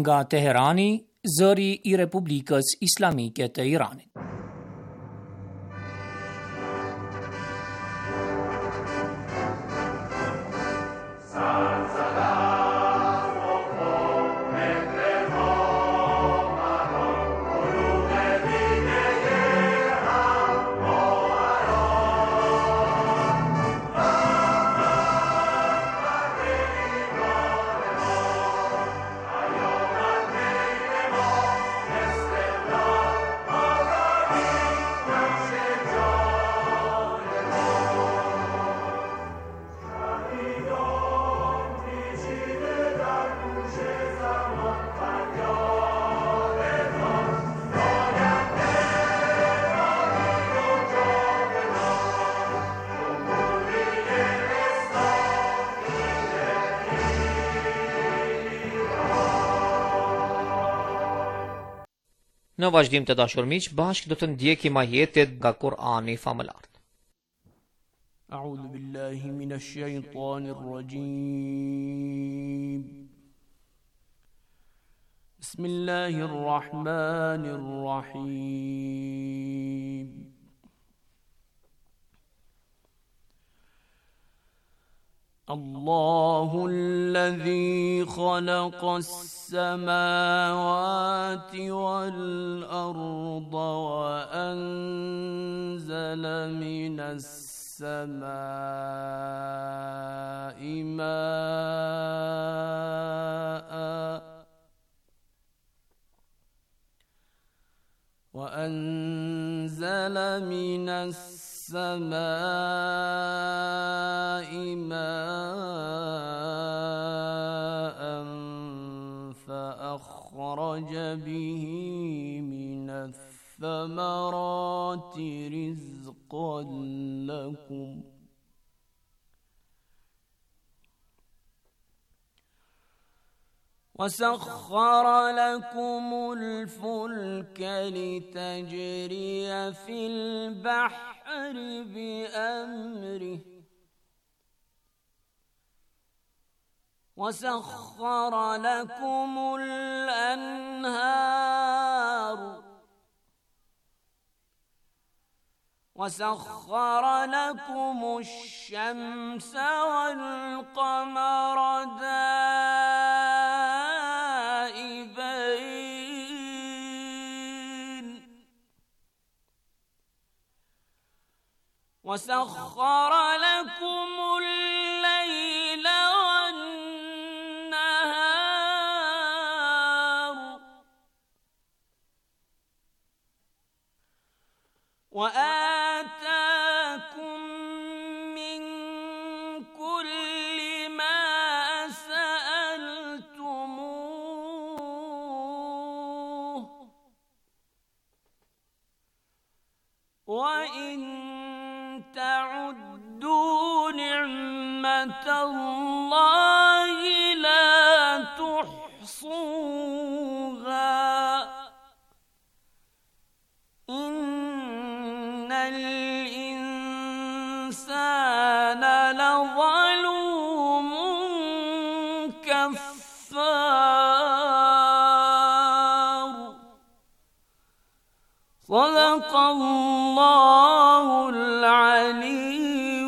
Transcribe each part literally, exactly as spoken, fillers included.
Nga Teherani, zëri I Republikës Islamike të Iranit. Në vazhdim të dashur miq, bashkë do të ndjekim ajetet nga Kur'ani famëlar. A'udhu billahi minash shaitanir rajim. Bismillahir rahmanir rahim. الله الذي خلق السماوات والأرض وأنزل من السماء ماء وأنزل من السماء ماء فأخرج به من الثمرات رزقا لكم وسخر لكم الفلك لتجري في البحر بأمره وسخر لكم الأنهار وسخر لكم الشمس والقمر دائبين وسخر لكم الليل والنهار وآتاكم من كل ما سألتموه وإن تعدوا نعمة الله لا تحصوها إن الإنسان لظلوم كفار صدق الله العلي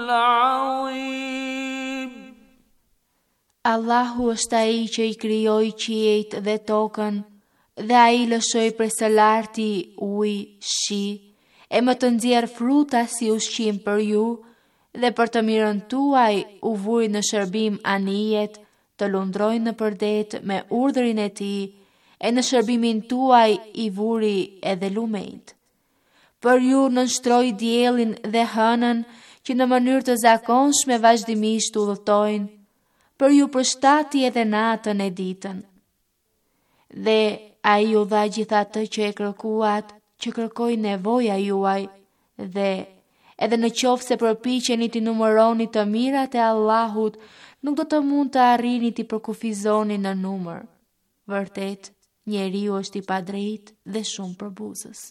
العظيم. Allahu është ai që i krijoi qiejt dhe tokën, dhe ai lëshoi për së larti ujë, shi, e më të nxjerr fruta si ushqim për ju, dhe për të mirën tuaj u vuri në shërbim anijet, të lundrojnë në përdet me urdhrin e tij, e në shërbimin tuaj i vuri edhe lumejt. Për ju nënshtroi diellin dhe hënën që në mënyrë të zakonshme vazhdimisht udhëtojnë, për ju përshtati edhe natën e ditën. Dhe ai ju dha gjithatë që e kërkuat, që kërkoi nevoja juaj, dhe edhe në qoftë se përpiqeni të numëroni të mirat e Allahut, nuk do të mund të arrini të përkufizoni në numër. Vërtet, njeriu është i padrejtë dhe shumë përbuzës.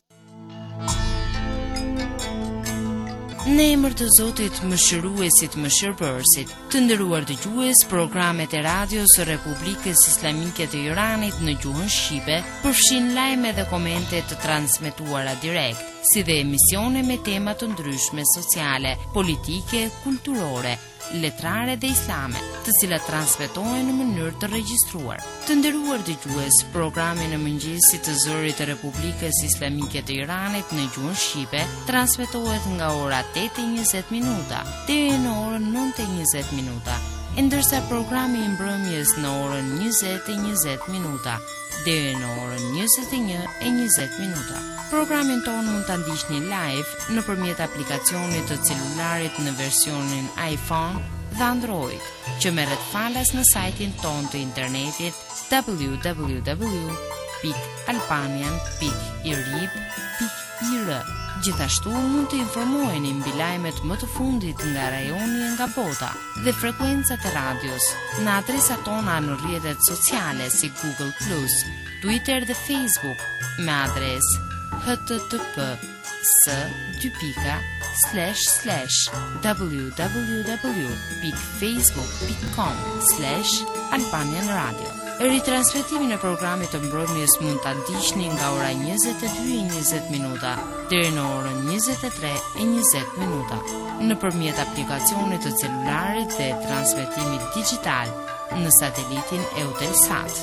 Në emër të Zotit, Mëshiruesit, Mëshirbërësit, Të nderuar dëgjues, programet e radios së Republikës Islamike të Iranit në gjuhën shqipe përfshin lajme dhe komente të transmetuara direkt, si dhe emisione me tema të ndryshme sociale, politike, kulturore, letrare dhe islame, të cilat transmetohen në mënyrë të regjistruar. Të nderuar dëgjues, programi në mëngjesit të zërit të Republikës Islamike të Iranit në gjuhën shqipe transmetohet nga ora tetë e njëzet minuta deri në orën nëntë e njëzet minuta, e ndërsa programi i mbrëmjes në orën njëzet e njëzet minuta deri në orën njëzet e një e njëzet minuta. Programin tonë mund të ndiqni live nëpërmjet aplikacionit të celularit në versionin iPhone dhe Android, që merret falas në sajtin tonë të internetit w w w pikë albanian pikë i r i b pikë i r. Gjithashtu mund të informoheni mbi lajmet më të fundit nga rajoni e nga bota dhe frekuencat e radios në adresat tona në rrjetet sociale si Google plus, Twitter dhe Facebook me adresë h t t p s dy pika slash slash w w w pikë facebook pikë com slash albanian radio. Ritransmetimin e programit të mbrëmjes mund ta ndiqni nga ora njëzet e dy e njëzet minuta deri në orën njëzet e tre e njëzet minuta nëpërmjet aplikacionit të celularit dhe transmetimit digjital në satelitin Eutelsat.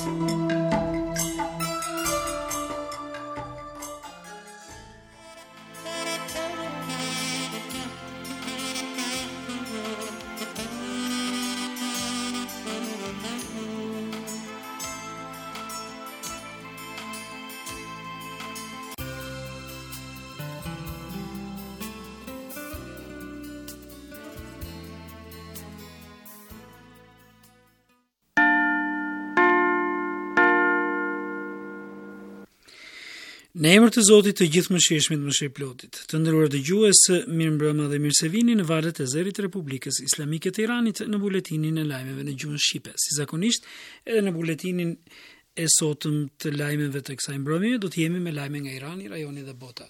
Në emër të Zotit të Gjithëmëshirshmit, Mëshirëplotit, të nderuar dëgjues, mirëmbrëma dhe mirë se vini në valët e zërit të Republikës Islamike të Iranit në buletinin e lajmeve në gjuhën shqipe. Si zakonisht, edhe në buletinin e sotëm të lajmeve të kësaj mbrëmje, do të jemi me lajme nga Irani, rajoni dhe bota.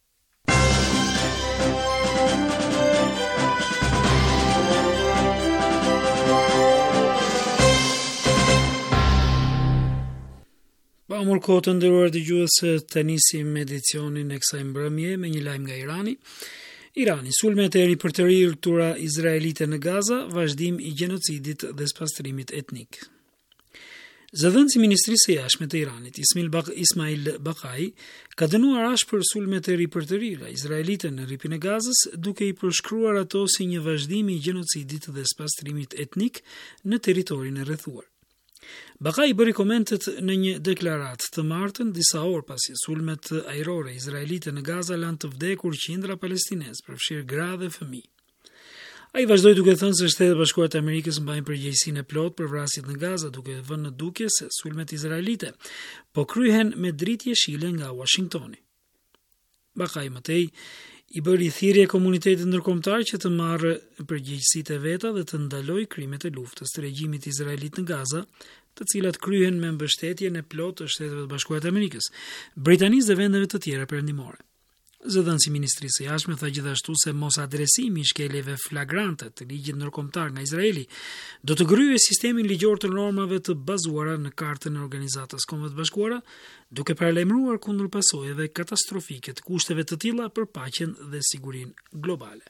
Pa umur kohë të nderuar dëgjues, të nisim edicionin e kësaj mbrëmje me një lajm nga Irani. Irani, sulmet e ripërtërirtura izraelite në Gaza, vazhdim i gjenocidit dhe spastrimit etnik. Zëdhënësi i Ministrisë së Jashtme të Iranit, Ismail Bakai, ka dënuar ashpër sulmet e ripërtërira izraelite në rripin e Gazës, duke i përshkruar ato si një vazhdim i gjenocidit dhe spastrimit etnik në territorin e rrethuar. Bakai bëri komentet në një deklarat të martën disa orë pasi sulmet ajrore izraelite në Gaza lanë të vdekur qindra palestinez, përfshirë gra dhe fëmijë. Ai vazhdoi duke thënë se Shtetet e Bashkuara të Amerikës mbajnë përgjegjësinë e plotë për vrasjet në Gaza, duke vënë në dukje se sulmet izraelite po kryhen me dritë jeshile nga Washingtoni. Bakai mëtej i bëri thirrje komunitetit ndërkombëtar që të marrë përgjegjësitë e veta dhe të ndalojë krimet e luftës të regjimit izraelit në Gaza, të cilat kryhen me mbështetjen e plotë të Shteteve të Bashkuara të Amerikës, Britanisë dhe vendeve të tjera perëndimore. Zëdhënësi i Ministrisë së Jashtme tha gjithashtu se mos adresimi i shkeljeve flagrante të ligjit ndërkombëtar nga Izraeli do të gryejë sistemin ligjor të normave të bazuara në Kartën e Organizatës së Kombeve të Bashkuara, duke paralajmëruar kundër pasojave katastrofike të kushteve të tilla për paqen dhe sigurinë globale.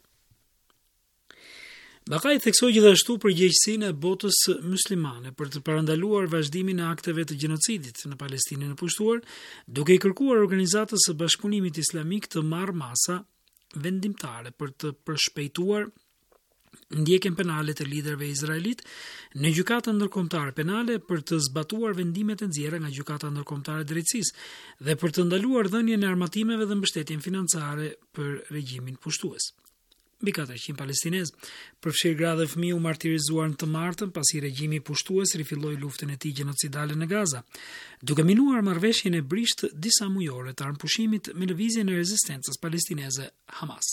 Bakai theksoi gjithashtu përgjegjësinë e botës muslimane për të parandaluar vazhdimin e akteve të gjenocidit në Palestinën e pushtuar, duke i kërkuar Organizatës së Bashkëpunimit Islamik të marrë masa vendimtare për të përshpejtuar ndjekjen penale të liderëve izraelit në gjykatën ndërkombëtare penale për të zbatuar vendimet e nxjerra nga gjykata ndërkombëtare e drejtësisë dhe për të ndaluar dhënien e armatimeve dhe mbështetjen financare për regjimin pushtues. Mbi katërqind palestinezë, përfshirë gra dhe fëmijë, u martirizuar në të martën pasi regjimi pushtues rifilloi luftën e tij gjenocidale në Gaza, duke minuar marrëveshjen e brisht disa mujore të armpushimit me lëvizjen e rezistencës palestineze Hamas.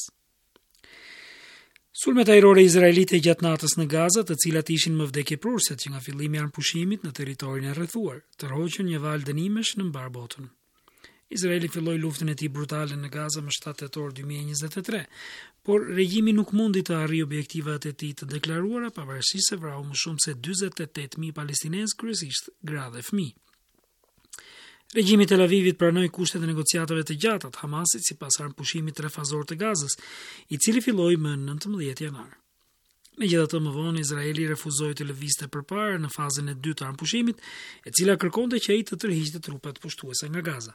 Sulmet ajrore izraelite gjatë natës në Gaza, të cilat ishin më vdekjeprurse që nga fillimi i armpushimit në territorin e rrethuar, tërhoqën një valë dënimesh në mbar botën. Izraeli filloi luftën e tij brutale në Gaza më shtatë tetor dy mijë e njëzet e tre, por regjimi nuk mundi të arrijë objektivat e tij të deklaruara, pavarësisht se vrau më shumë se dyzet e tetë mijë palestinezë, kryesisht gra dhe fëmijë. Regjimi i Tel Avivit pranoi kushtet e negociatave të gjata të Hamasit sipas harpushimit trefazor të Gazës, i cili filloi më nëntëmbëdhjetë janar. Megjithatë, më vonë Izraeli refuzoi të lëvizte përpara në fazën e dytë të harpushimit, e cila kërkonte që ai të tërhiqte trupat pushtuese nga Gaza.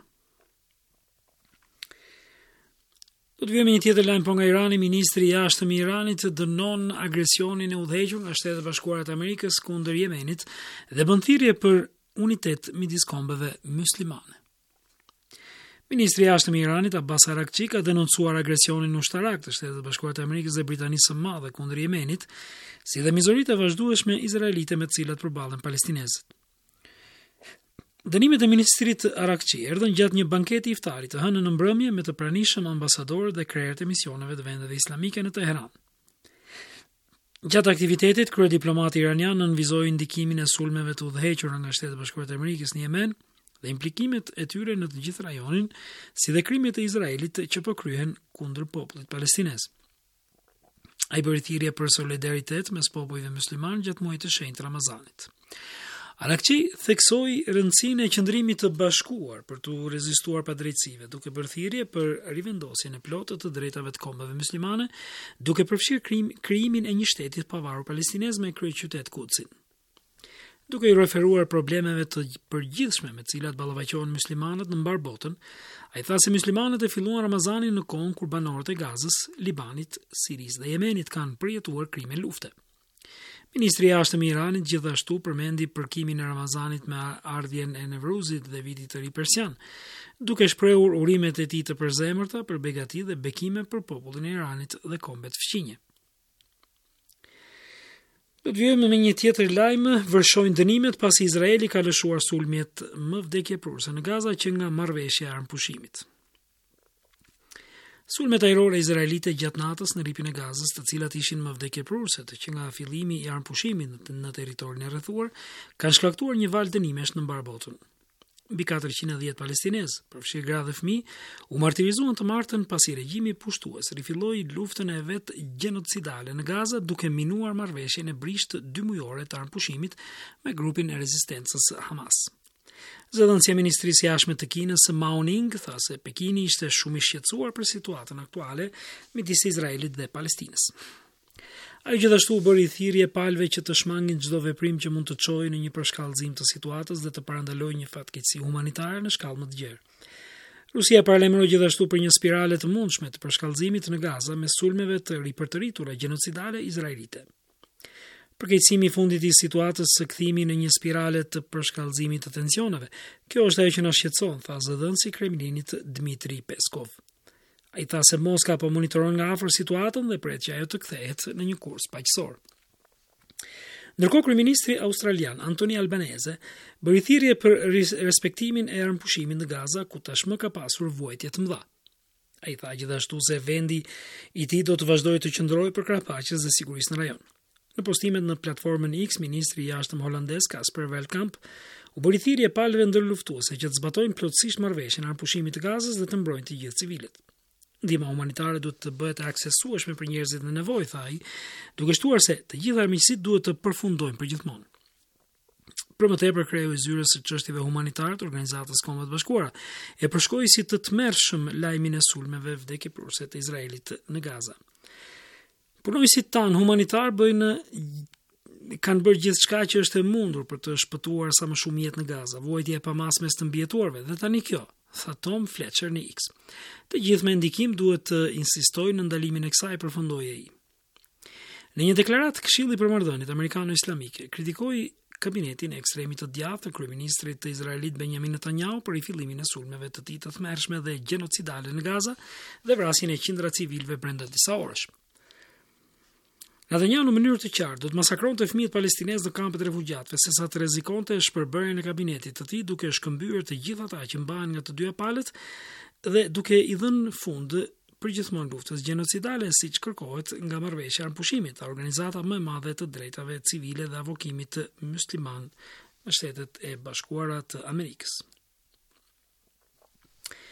Do të vijmë me një tjetër lajm po nga Irani. Ministri i jashtëm i Iranit dënon agresionin e udhëhequr nga Shtetet Bashkuara të Amerikës kundër Yemenit dhe bën thirrje për unitet midis kombeve muslimane. Ministri i jashtëm i Iranit Abbas Araghchi ka denoncuar agresionin ushtarak të Shtetet Bashkuara të Amerikës dhe Britanisë së Madhe kundër Yemenit, si dhe mizoritë e vazhdueshme izraelite me të cilat përballen palestinezët. Dënimet e ministrit Araghchi erdhën gjatë një banketi iftari të hënën në mbrëmje me të pranishëm ambasadorë dhe krerët e misioneve të vendeve islamike në Teheran. Gjatë aktivitetit, kryediplomati iranian nënvizoi ndikimin e sulmeve të udhëhequra nga Shtetet Bashkuara të Amerikës në Yemen dhe implikimet e tyre në të gjithë rajonin, si dhe krimet e Izraelit që po kryhen kundër popullit palestinez. Ai bëri thirrje për solidaritet mes popujve musliman gjatë muajit të shenjtë Ramazanit. Araghchi theksoi rëndësinë e qëndrimit të bashkuar për të rezistuar padrejtësive, duke bërë thirrje për rivendosjen e plotë të drejtave të kombeve muslimane, duke përfshirë krim, krijimin e një shteti të pavarur palestinez me kryeqytet Kudsin. Duke i referuar problemeve të përgjithshme me të cilat ballafaqohen muslimanët në mbar botën, ai tha se muslimanët e filluan Ramazanin në kohën kur banorët e Gazës, Libanit, Sirisë dhe Yemenit kanë përjetuar krime lufte. Ministri i jashtëm i Iranit gjithashtu përmendi përkimin e Ramazanit me ardhjen e Nevruzit dhe vitit të ri persian, duke shprehur urimet e tij të përzemërta për begati dhe bekime për popullin e Iranit dhe kombet fqinje. Do të vijmë me një tjetër lajm, vërshojnë dënimet pasi Izraeli ka lëshuar sulmjet më vdekjeprurse në Gaza që nga marrëveshja e armpushimit. Sulmet ajrore izraelite gjatë natës në ripin e Gazës, të cilat ishin më vdekjeprurse të që nga fillimi i armpushimit në territorin e rrethuar, kanë shkaktuar një valë dënimesh në mbar botën. Mbi katërqind e dhjetë palestinezë, përfshirë gra dhe fëmijë, u martirizuan të martën pasi regjimi pushtues rifilloi luftën e vet gjenocidale në Gaza, duke minuar marrëveshjen e brisht dy mujore të armpushimit me grupin e rezistencës Hamas. Zëdhënësia e Ministrisë së Jashtme të Kinës Mao Ning tha se Pekini ishte shumë i shqetësuar për situatën aktuale midis Izraelit dhe Palestinës. Ai gjithashtu bëri thirrje palëve që të shmangin çdo veprim që mund të çojë në një përshkallëzim të situatës dhe të parandalojë një fatkeqësi humanitare në shkallë më të gjerë. Rusia paralajmëroi gjithashtu për një spirale të mundshme të përshkallëzimit në Gaza me sulmeve të ripërtëritura gjenocidale izraelite. Përkeqësimi i fundit i situatës së kthimi në një spirale të përshkallëzimit të tensioneve. Kjo është ajo që na shqetëson, tha zëdhënësi i Kremlinit Dmitri Peskov. Ai tha se Moska po monitoron nga afër situatën dhe pret që ajo të kthehet në një kurs paqësor. Ndërkohë, kryeministri australian Anthony Albanese bëri thirrje për respektimin e armpushimit në Gaza, ku tashmë ka pasur vuajtje të mëdha. Ai tha gjithashtu se vendi i tij do të vazhdojë të qëndrojë për krah paqes dhe sigurisë në rajon. Në postimet në platformën X, ministri i jashtëm holandez Casper Veldkamp u bëri thirrje palëve ndërluftuese që të zbatojnë plotësisht marrëveshjen e armpushimit të Gazës dhe të mbrojnë të gjithë civilët. Ndihma humanitare duhet të bëhet e aksesueshme për njerëzit në nevojë, tha ai, duke shtuar se të gjitha armiqësitë duhet të përfundojnë përgjithmonë. Për më tepër, kreu i zyrës së çështjeve humanitare të Organizatës Kombeve të Bashkuara e përshkroi si të tmerrshëm lajmin e sulmeve vdekjeprurse të Izraelit në Gaza. Punojësit tanë humanitar bëjnë kanë bërë gjithçka që është e mundur për të shpëtuar sa më shumë jetë në Gaza. Vuajtja e pamasmes të mbijetuarve dhe tani kjo, tha Tom Fletcher në X. Të gjithë me ndikim duhet të insistojnë në ndalimin e kësaj, përfundoi ai. Në një deklaratë, Këshilli i Përmarrëdhëniet Amerikano-Islamike kritikoi kabinetin e ekstremit të djathtë të kryeministrit të Izraelit Benjamin Netanyahu për rifillimin e sulmeve të tij të tmerrshme dhe gjenocidale në Gaza dhe vrasjen e qindra civilëve brenda disa orësh. Netanyahu në mënyrë të qartë do të masakronte fëmijët palestinezë në kampet e refugjatëve, sesa të rrezikonte shpërbërjen e kabinetit të tij duke shkëmbyer të gjithë ata që mbahen nga të dyja palët dhe duke i dhënë fund përgjithmonë luftës gjenocidale, siç kërkohet nga marrëveshja e armpushimit, organizata më e madhe të drejtave civile dhe avokimit musliman në Shtetet e Bashkuara të Amerikës.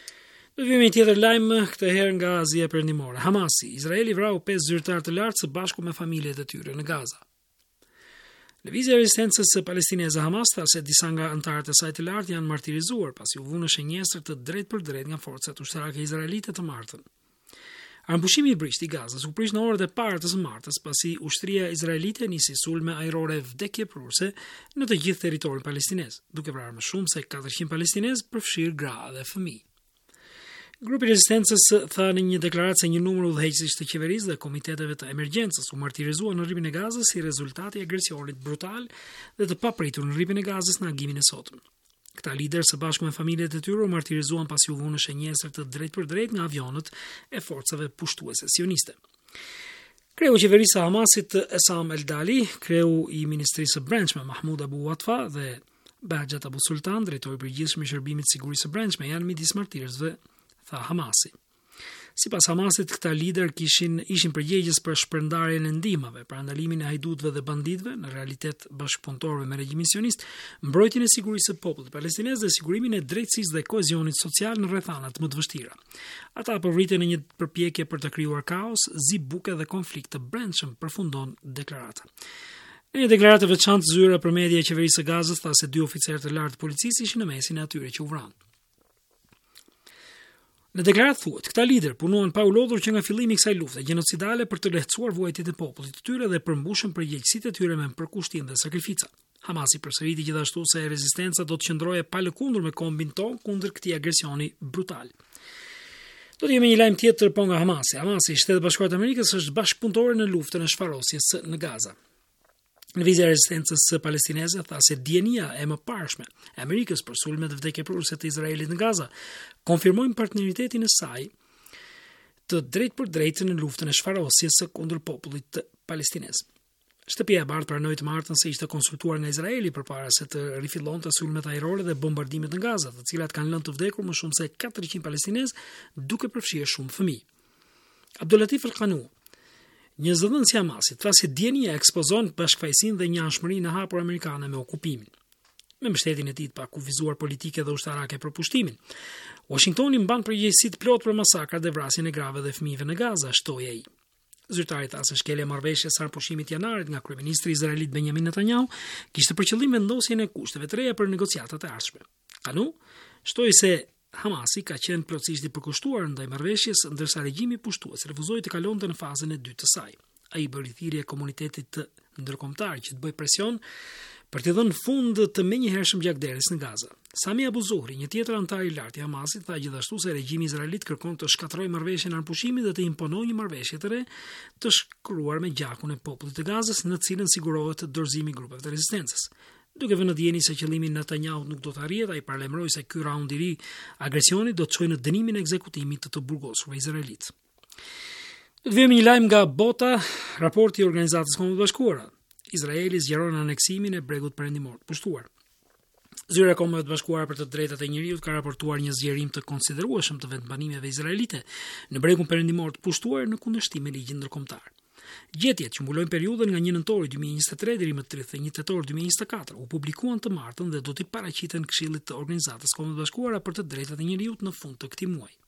Do vjen një tjetër lajm këtë herë nga Azia Perëndimore. Hamasi, Izraeli vrau pesë zyrtarë të lartë së bashku me familjet e tyre në Gaza. Lëvizja e rezistencës palestineze Hamas tha se disa nga anëtarët e saj të lartë janë martirizuar pasi u vunë shënjestër të drejtë për drejtë nga forcat ushtarake izraelite të martën. Armëpushimi i brishtë i Gazës u prish në orët e parë të së martës pasi ushtria izraelite nisi sulme ajrore vdekjeprurse në të gjithë territorin palestinez, duke vrarë më shumë se katërqind palestinezë, përfshirë gra dhe fëmijë. Grupi i rezistencës tha në një deklaratë se një numër udhëheqësish të qeverisë dhe komiteteve të emergjencës u martirizuan në rripin e Gazës si rezultati i agresionit brutal dhe të papritur në rripin e Gazës në agimin e sotëm. Këta lider së bashku me familjet e tyre u martirizuan pasi u vunë në shënjestër të drejtë për drejtë nga avionët e forcave pushtuese sioniste. Kreu i qeverisë së Hamasit Esam Eldali, kreu i Ministrisë së Brendshme Mahmoud Abu Watfa dhe Bahjat Abu Sultan, drejtori i përgjithshëm i Shërbimit të Sigurisë së Brendshme, janë midis martirësve, tha Hamasi. Sipas Hamasit, këta lider kishin ishin përgjegjës për shpërndarjen e ndihmave, për ndalimin e hajdutëve dhe banditëve, në realitet bashkëpunëtorëve me regjimin sionist, mbrojtjen e sigurisë së popullit palestinez dhe sigurimin e drejtësisë dhe kohezionit social në rrethana më të vështira. Ata po vriten në një përpjekje për të krijuar kaos, zi buke dhe konflikt të brendshëm, përfundon deklarata. Në një deklaratë të veçantë zyra për media e qeverisë së Gazës tha se dy oficerë të lartë të policisë ishin në mesin e atyre që u vranë. Në deklaratë thuhet, këta lider punuan pa u lodhur që nga fillimi i kësaj lufte gjenocidale për të lehtësuar vuajtjet e popullit të tyre dhe përmbushën përgjegjësitë e tyre me përkushtim dhe sakrifica. Hamasi përsëriti gjithashtu se rezistenca do të qëndrojë pa lëkundur me kombin ton kundër këtij agresioni brutal. Do të jemi një lajm tjetër po nga Hamasi. Hamasi, Shtetet Bashkuara të Amerikës, është bashkëpunëtor në luftën e shfarosjes në Gaza. Lëvizja e rezistencës palestineze tha se dienia e mëparshme e Amerikës për sulmet vdekjeprurëse të Izraelit në Gaza konfirmojnë partneritetin e saj të drejtë për drejtë në luftën e shfarosjes kundër popullit palestinez. Shtëpia e Bardhë pranoi të martën se ishte konsultuar nga Izraeli përpara se të rifillonte sulmet ajrore dhe bombardimet në Gaza, të cilat kanë lënë të vdekur më shumë se katërqind palestinezë, duke përfshirë shumë fëmijë. Abdulatif Al-Qanu, një zëdhënës i Hamasit, tha se dienia ekspozon bashkëfaqësinë dhe njohshmërinë e hapur amerikane me okupimin, me mbështetjen e tij të pakufizuar politike dhe ushtarake për pushtimin. Washingtoni mban përgjegjësi të plotë për masakrat dhe vrasjen e grave dhe fëmijëve në Gaza, shtoi ai. Zyrtari tha se shkelja e marrëveshjes së pushimit janarit nga kryeministri izraelit Benjamin Netanyahu kishte për qëllim vendosjen e kushteve të reja për negociatat e ardhshme. Kanu shtoi se Hamasi ka qenë plotësisht i përkushtuar ndaj marrëveshjes, ndërsa regjimi pushtues refuzoi të kalonte në fazën e dytë të saj. Ai bëri thirrje komunitetit të ndërkombëtar që të bëjë presion për të dhënë fund të menjëhershëm gjakderës në Gaza. Sami Abu Zuhri, një tjetër antar i lartë i Hamasit, tha gjithashtu se regjimi izraelit kërkon të shkatërrojë marrëveshjen e armëpushimit dhe të imponojë një marrëveshje të re të shkruar me gjakun e popullit të Gazës, në të cilën sigurohet dorëzimi i grupeve të rezistencës. Duke vënë dieni se qëllimi i Netanyahut nuk do të arrihet, ai paralajmëroi se ky raund i ri agresioni do të çojë në dënimin e ekzekutimit të të burgosurve izraelit. Do të vëmë një lajm nga bota, raporti i Organizatës së Kombeve të Bashkuara. Izraeli zgjeron aneksimin e bregut perëndimor të pushtuar. Zyra e Kombeve të Bashkuara për të drejtat e njerëzit ka raportuar një zgjerim të konsiderueshëm të vendbanimeve izraelite në bregun perëndimor të pushtuar në kundërshtim me ligjin ndërkombëtar. Gjetjet që mbulojnë periudhën nga një nëntori dy mijë e njëzet e tre deri më tridhjetë e një tetor dy mijë e njëzet e katër u publikuan të martën dhe do t'i paraqiten Këshillit të Organizatës së Kombeve të Bashkuara për të drejtat e njerëzit në fund të këtij muaji.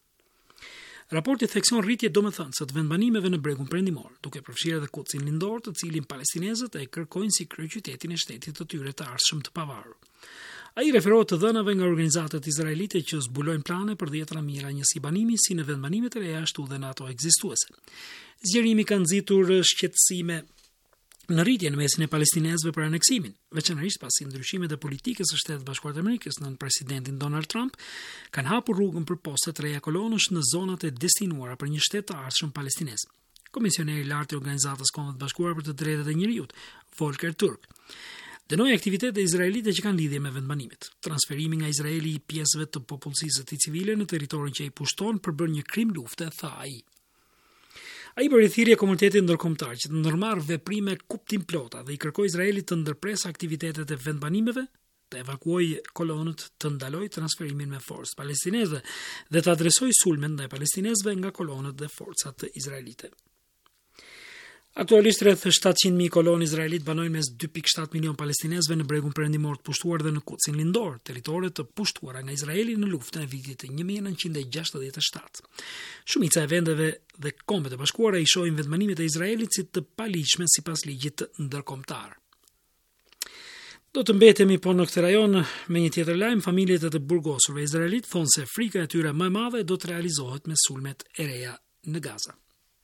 Raporti thekson rritje domethënëse të vendbanimeve në bregun perëndimor, duke përfshirë edhe Kutsin lindor, të cilin palestinezët e kërkojnë si kryeqytetin e shtetit të tyre të ardhshëm të pavarur. Ai referohet të dhënave nga organizatat izraelite që zbulojnë plane për dhjetra mijëra njësi banimi si në vendbanimet e reja ashtu dhe në ato ekzistuese. Zgjerimi ka nxitur shqetësime në rritje në mesin e palestinezëve për aneksimin, veçanërisht pasi ndryshimet e politikës së Shtetit Bashkuar të Amerikës nën presidentin Donald Trump kanë hapur rrugën për poste të reja kolonësh në zonat e destinuara për një shtet të ardhshëm palestinez. Komisioneri i lartë i Organizatës së Kombeve të Bashkuara për të drejtat e njerëzit, Volker Turk, dënoi aktivitetet izraelite që kanë lidhje me vendbanimet. Transferimi nga Izraeli i pjesëve të popullsisë së tij civile në territorin që ai pushton për bërë një krim lufte, tha ai. Ai bëri thirrje komunitetit ndërkombëtar që të ndërmarrë veprime kuptim plota dhe i kërkoi Izraelit të ndërpresë aktivitetet e vendbanimeve, të evakuojë kolonët, të ndalojë transferimin me forcë palestineze dhe të adresojë sulmen ndaj palestinezëve nga kolonët dhe forcat izraelite. Aktualisht rreth shtatëqind mijë kolonë izraelit banojnë mes dy pikë shtat milion palestinezëve në bregun perëndimor të pushtuar dhe në Kutsin lindor, territore të pushtuara nga Izraeli në luftën e vitit të një mijë e nëntëqind e gjashtëdhjetë e shtat. Shumica e vendeve dhe Kombet e Bashkuara i shohin vetmanimet e Izraelit si të paligjshme sipas ligjit ndërkombëtar. Do të mbetemi po në këtë rajon me një tjetër lajm. Familjet e të burgosurve izraelit thonë se frika e tyre më e madhe do të realizohet me sulmet e reja në Gaza.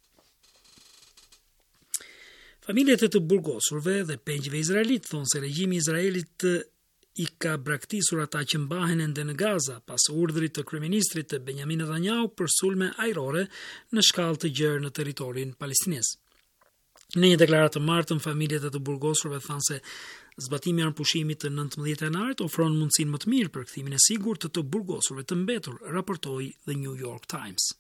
Familjet e të burgosurve dhe pengjve izraelit thonë se regjimi i Izraelit i ka braktisur ata që mbahen ende në Gaza pas urdhrit të kryeministrit të Benjamin Netanyahu për sulme ajrore në shkallë të gjerë në territorin palestinez. Në një deklaratë të martën, familjet e të burgosurve thanë se zbatimi i armëpushimit të nëntëmbëdhjetë janarit ofron mundësinë më të mirë për kthimin e sigurt të të burgosurve të mbetur, raportoi The New York Times.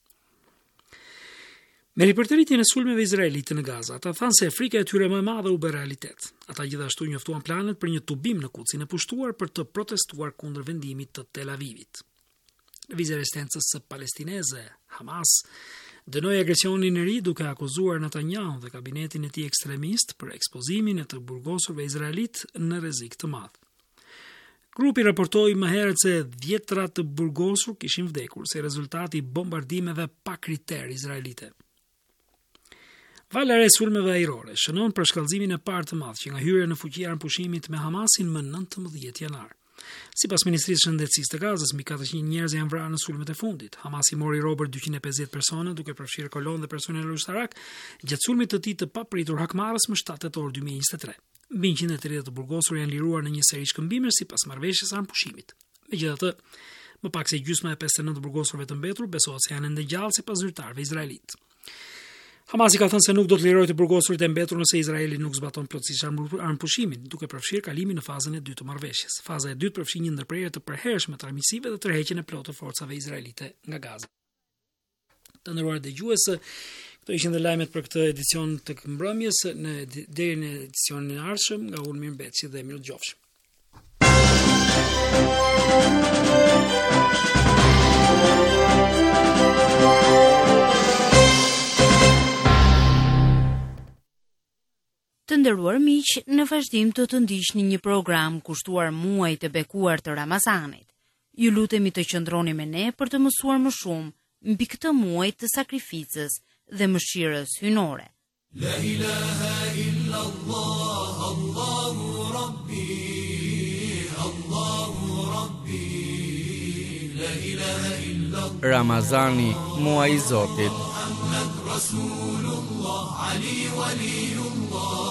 Me ripërtëritjen e sulmeve izraelite në Gaza, ata thanë se frika e tyre më e madhe u bë realitet. Ata gjithashtu njoftuan planet për një tubim në Kutsin e pushtuar për të protestuar kundër vendimit të Tel Avivit. Lëvizja e rezistencës së palestineze, Hamas, dënoi agresionin e ri duke akuzuar Netanyahu dhe kabinetin e tij ekstremist për ekspozimin e të burgosurve izraelit në rrezik të madh. Grupi raportoi më herët se dhjetra të burgosur kishin vdekur si rezultati i bombardimeve pa kriter izraelite. Vala e sulmeve ajrore shënon për shkallëzimin e parë të madh që nga hyrja në fuqi e armëpushimit me Hamasin më nëntëmbëdhjetë janar. Sipas Ministrisë së Shëndetësisë të Gazës, mbi katëqind njerëz janë vrarë në sulmet e fundit. Hamasi mori robër dyqind e pesëdhjetë persona, duke përfshirë kolonë dhe personel ushtarak, gjatë sulmit të tij të papritur hakmarrës më shtatë tetor dy mijë e njëzet e tre. Mbi njëqind e tridhjetë të burgosur janë liruar në një seri shkëmbimesh sipas marrëveshjes së armëpushimit. Megjithatë, më pak se gjysma e pesëdhjetë e nëntë burgosurve të mbetur besohet se janë ende gjallë sipas zyrtarëve izraelit. Hamasi ka thënë se nuk do të lirojë të burgosurit e mbetur nëse Izraeli nuk zbaton plotësisht armëpushimin, duke përfshirë kalimin në fazën e dytë të marrëveshjes. Faza e dytë përfshin një ndërprerje të përhershme të armiqësive dhe tërheqjen e plotë të forcave izraelite nga Gaza. Të nderuar dëgjues, këto ishin dhe lajmet për këtë edicion të mbrëmjes. Në deri në edicionin e ardhshëm, nga unë Mirëmbeci dhe miru dëgjofshim. Të nderuar miq, në vazhdim do të ndiqni një program kushtuar muajit të bekuar të Ramazanit. Ju lutemi të qëndroni me ne për të mësuar më shumë mbi këtë muaj të sakrificës dhe mëshirës hyjnore. La ilaha illa Allah, Allahu Rabbi, Allahu Rabbi, la ilaha illa Allah. Ramazani, muaj i Zotit. Muhammad Rasulullah, Ali Waliullah.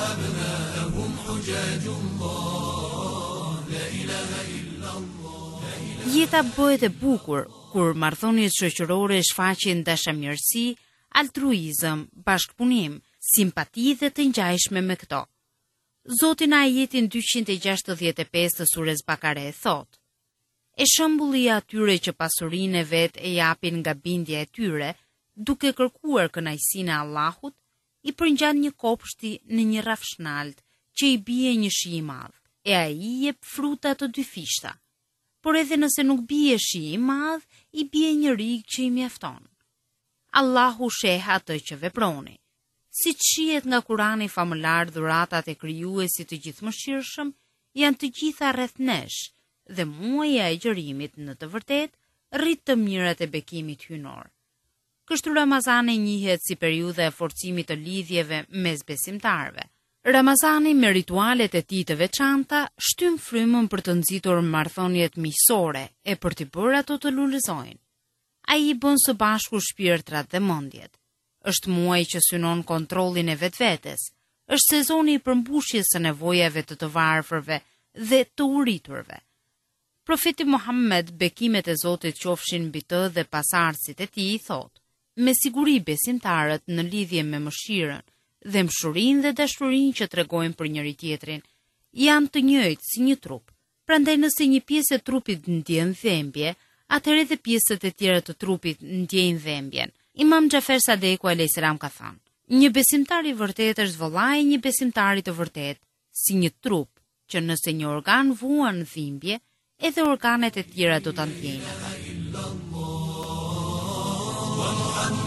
Jeta bëhet e bukur kur marrëdhëniet shoqërore shfaqin dashamirësi, altruizëm, bashkëpunim, simpati dhe të ngjajshme me këto. Zoti në ajetin dyqind e gjashtëdhjetë e pesë të sures Bakare thot: E shembulli i atyre që pasurinë e vet e japin nga bindja e tyre, duke kërkuar kënaqësinë e Allahut, i përngjan një kopshti në një rafshnalt që i bie një shi i madh, e ai i jep fruta të dy fishta. Por edhe nëse nuk bie shi i madh, i bie një rig që i mjafton. Allahu sheh atë që veproni. Siç shihet nga Kurani famëlar, dhuratat e Krijuesit të gjithëmëshirshëm janë të gjitha rreth nesh, dhe muaji i agjërimit në të vërtetë rrit të mirat e bekimit hyjnor. Kështu Ramazani njihet si periudha e forcimit të lidhjeve mes besimtarëve. Ramazani me ritualet e tij të veçanta shtyn frymën për të nxitur marrëdhëniet miqësore e për t'i bërë ato të lulëzojnë. Ai i bën së bashku shpirtrat dhe mendjet. Është muaji që synon kontrollin e vetvetes. Është sezoni i përmbushjes së nevojave të të varfërve dhe të uriturve. Profeti Muhammed, bekimet e Zotit qofshin mbi të dhe pasardhësit e tij, thotë: Me siguri besimtarët në lidhje me mëshirën dhe mshurinë dhe dashurinë që tregojnë për njëri tjetrin janë të njëjtë si një trup. Prandaj nëse një pjesë e trupit ndjen dhembje, atëherë edhe pjesët e tjera të trupit ndjejnë dhembjen. Imam Xhafer Sadeku alayhis salam ka thënë: Një besimtar i vërtet është vëllai i një besimtari të vërtet, si një trup që nëse një organ vuan dhimbje, edhe organet e tjera do ta ndjejnë atë.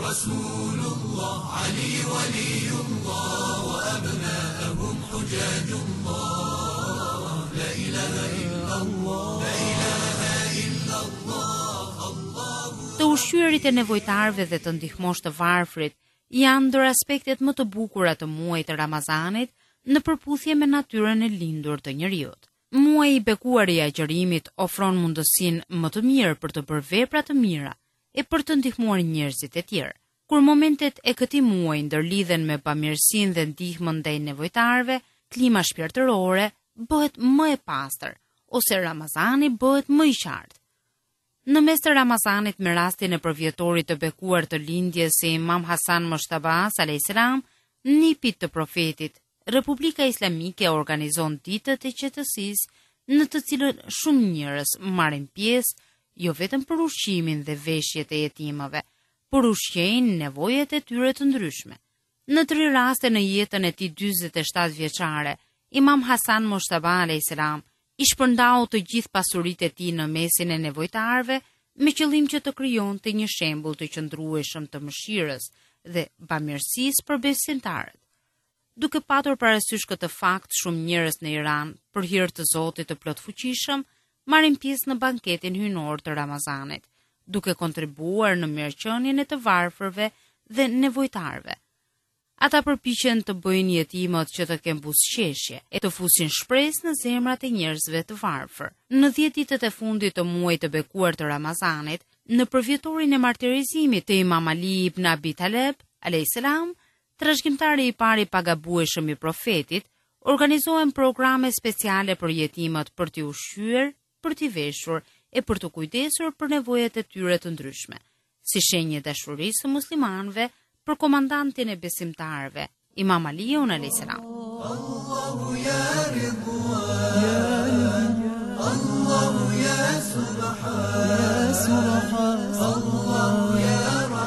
Të ushqyerit e nevojtarëve dhe të ndihmosh të varfrit janë ndër aspektet më të bukura të muajit të Ramazanit në përputhje me natyrën e lindur të njerëzit. Muaji i bekuar i agjërimit ofron mundësinë më të mirë për të bërë vepra të mira e për të ndihmuar njerëzit e tjerë. Kur momentet e këtij muaji ndërlidhen me bamirësinë dhe ndihmën ndaj nevojtarëve, klima shpirtërore bëhet më e pastër ose Ramazani bëhet më i qartë. Në mes të Ramazanit, me rastin e përvjetorit të bekuar të lindjes së Imam Hasan Moshtaba alayhis salam, nipit të profetit, Republika Islamike organizon ditët e qetësisë në të cilën shumë njerëz marrin pjesë jo vetëm për ushqimin dhe veshjet e jetimëve, por ushqejnë nevojat e tyre të ndryshme. Në tre raste në jetën e tij dyzet e shtatë vjeçare, Imam Hasan Moshtaba alayhis salam i shpërndau të gjithë pasuritë e tij në mesin e nevojtarëve me qëllim që të krijonte një shembull të qëndrueshëm të mëshirës dhe bamirësisë për besimtarët. Duke patur parasysh këtë fakt, shumë njerëz në Iran, për hir të Zotit të plotfuqishëm, marrin pjesë në banketin hyjnor të Ramazanit, duke kontribuar në mirëqenien e të varfërve dhe nevojtarëve. Ata përpiqen të bëjnë jetimët që të kenë buzëqeshje e të fusin shpresë në zemrat e njerëzve të varfër. Në dhjetë ditët e fundit të muajit të bekuar të Ramazanit, në përvjetorin e martirizimit të Imam Ali ibn Abi Talib alayhis salam, trashëgimtari i parë i pagabueshëm i profetit, organizohen programe speciale për jetimët për t'i ushqyer, për t'i veshur e për të kujdesur për nevojat e tyre të ndryshme, si shenjë dashurisë së muslimanëve për komandantin e besimtarëve, Imam Aliun alayhis salam. Allahu ya Ridwan, Allahu ya Subhan, ya Subhan, Allahu ya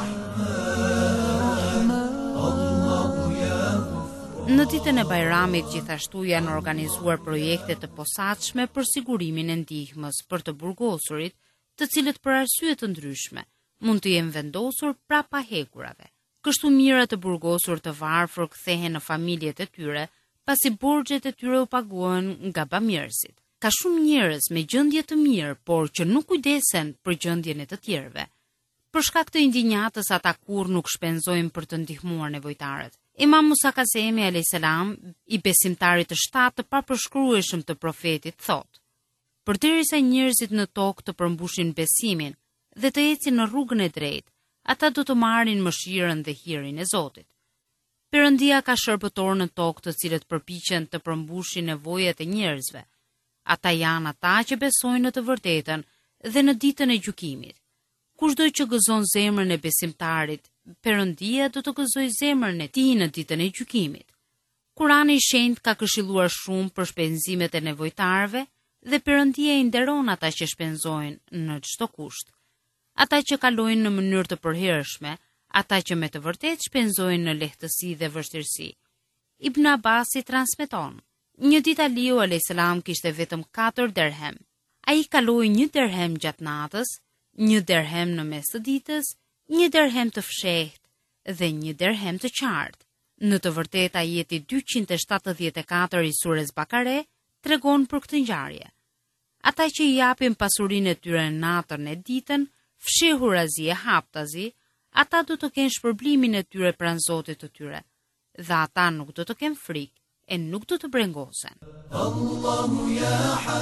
Rahman, Allahu ya Ghafur. Në ditën e Bajramit gjithashtu janë organizuar projekte të posaçme për sigurimin e ndihmës për të burgosurit, të cilët për arsye të ndryshme mund të jenë vendosur prapa hekurave. Kështu mirat të burgosur të varfër kthehen në familjet e tyre, pasi borxhet e tyre u paguhen nga bamirësit. Ka shumë njerëz me gjendje të mirë, por që nuk kujdesen për gjendjen e të tjerëve. Për shkak të indinjatës ata kurrë nuk shpenzojnë për të ndihmuar nevojtarët. Imam Musa Kazemi alayhis salam, i besimtarit të shtatë të papërshkrueshëm të profetit, thotë: Përderisa njerëzit në tokë të përmbushin besimin dhe të ecin në rrugën e drejtë, ata do të marrin mëshirën dhe hirin e Zotit. Perëndia ka shërbëtorë në tokë të cilët përpiqen të përmbushin nevojat e njerëzve. Ata janë ata që besojnë në të vërtetën dhe në ditën e gjykimit. Kushdo që gëzon zemrën e besimtarit, Perëndia do të gëzojë zemrën e tij në ditën e gjykimit. Kurani i Shenjtë ka këshilluar shumë për shpenzimet e nevojtarëve dhe Perëndia i nderon ata që shpenzojnë në çdo kusht. Ata që kalojnë në mënyrë të përhershme, ata që me të vërtet shpenzojnë në lehtësi dhe vështirësi. Ibn Abbasi transmeton: Një ditë Aliu alayhis salam kishte vetëm katër derhem. Ai kaloi një derhem gjatë natës, një derhem në mes të ditës, një derhem të fshehtë dhe një derhem të qartë. Në të vërtetë ajeti dyqind e shtatëdhjetë e katër i sures Bakare tregon për këtë ngjarje. Ata që i japin pasurinë e tyre natën e ditën, fshehurazi e haptazi, ata do të kenë shpërblimin e tyre pranë Zotit të tyre, dhe ata nuk do të kenë frikë e nuk do të brengosen. Allahu ya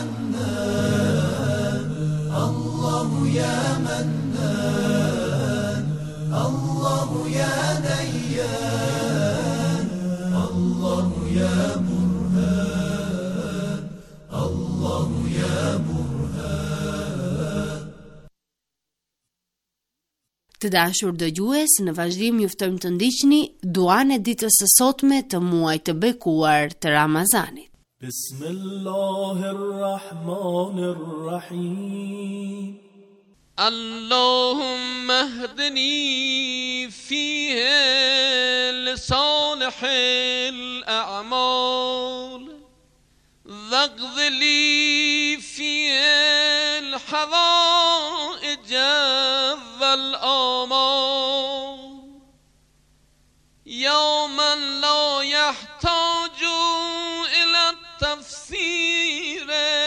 Hannan, Allahu ya Mannan, Allahu ya Dayyan, Allahu ya Burhan, Allahu ya Burhan. Të dashur dëgjues, në vazhdim ju ftojmë të ndiqni duan e ditës së sotme të muajit të bekuar të Ramazanit. Bismillahirrahmanirrahim. Allahumma hdini fihi li salihil a'mal waghfir li fihi al-hawaij wal-amal يا من لا يحتاج إلى التفسير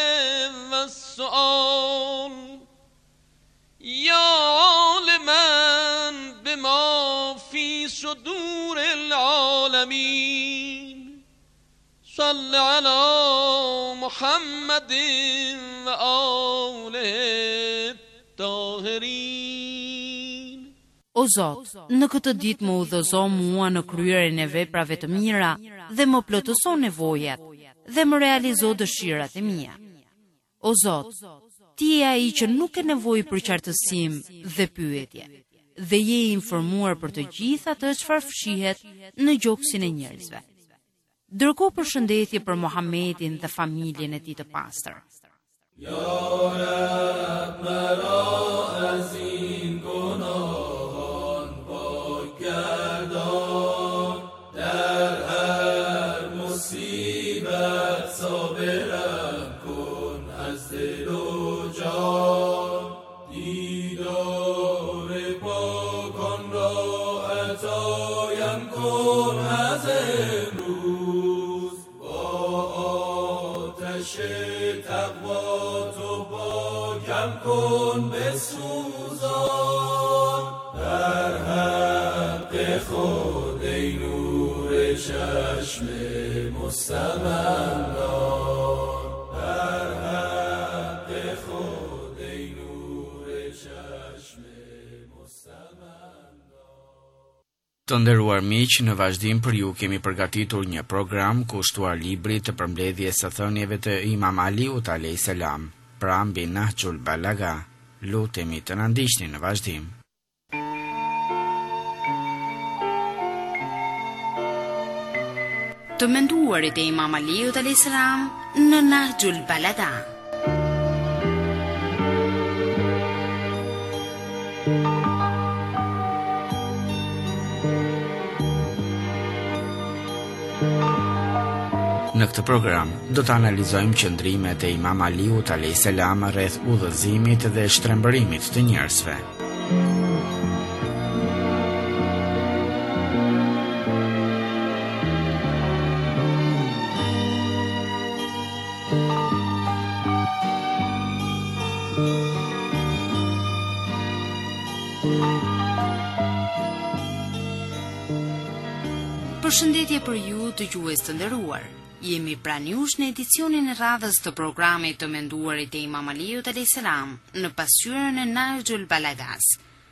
والسؤال يا عالما بما في صدور العالمين صل على محمد وآله الطاهرين. O Zot, në këtë ditë më udhëzo mua në kryerjen e veprave të mira dhe më plotëso nevojat dhe më realizo dëshirat e mia. O Zot, Ti je ai që nuk ke nevojë për qartësim dhe pyetje, dhe je i informuar për të gjithë atë çfarë fshihet në gjoksin e njerëzve. Dërgo përshëndetje për Muhamedin dhe familjen e tij të pastër. Ya Rab azin gunahan bagardon dar har musibet sabiran kun az dil o jan didar pakan ra atayan kun az emruz ba atash taqwa کم کن بسوزان در حق خود ای نور چشم مستمندان در حق خود ای نور چشم مستمندان. Të nderuar miq, në vazhdim për ju kemi përgatitur një program kushtuar librit të përmbledhjes së thënieve të Imam Aliut alayhis salam. Pra mbi Nahjul Balaga, lutemi të na ndiqni në vazhdim. Të menduarit e Imam Aliut alayhis salam në Nahjul Balaga. Në këtë program do të analizojmë qëndrimet e Imam Aliut alayhis salam rreth udhëzimit dhe shtrembërimit të njerëzve. Përshëndetje për ju dëgjues të nderuar. Jemi pranë jush në edicionin e radhës të programit të menduarit e Imam Aliut alayhis salam në pasqyrën e Nahjul Balagas.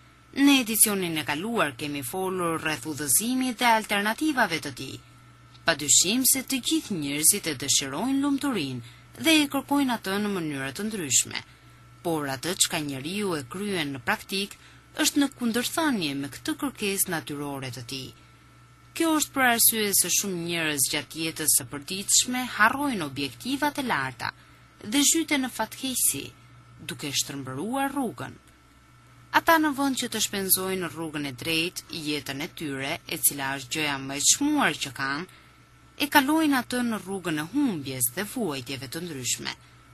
Në edicionin e kaluar kemi folur rreth udhëzimit dhe alternativave të tij. Padyshim se të gjithë njerëzit e dëshirojnë lumturinë dhe e kërkojnë atë në mënyra të ndryshme, por atë çka njeriu e kryen në praktik është në kundërthënie me këtë kërkesë natyrore të tij. Kjo është për arsye se shumë njerëz gjatë jetës së përditshme harrojnë objektivat e larta dhe zhyten në fatkeqësi, duke shtrembëruar rrugën. Ata në vend që të shpenzojnë në rrugën e drejtë jetën e tyre, e cila është gjëja më e çmuar që kanë, e kalojnë atë në rrugën e humbjes dhe vuajtjeve të ndryshme.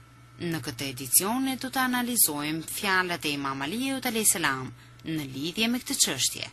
Në këtë edicion do të analizojmë fjalët e Imam Aliut alayhis salam në lidhje me këtë çështje.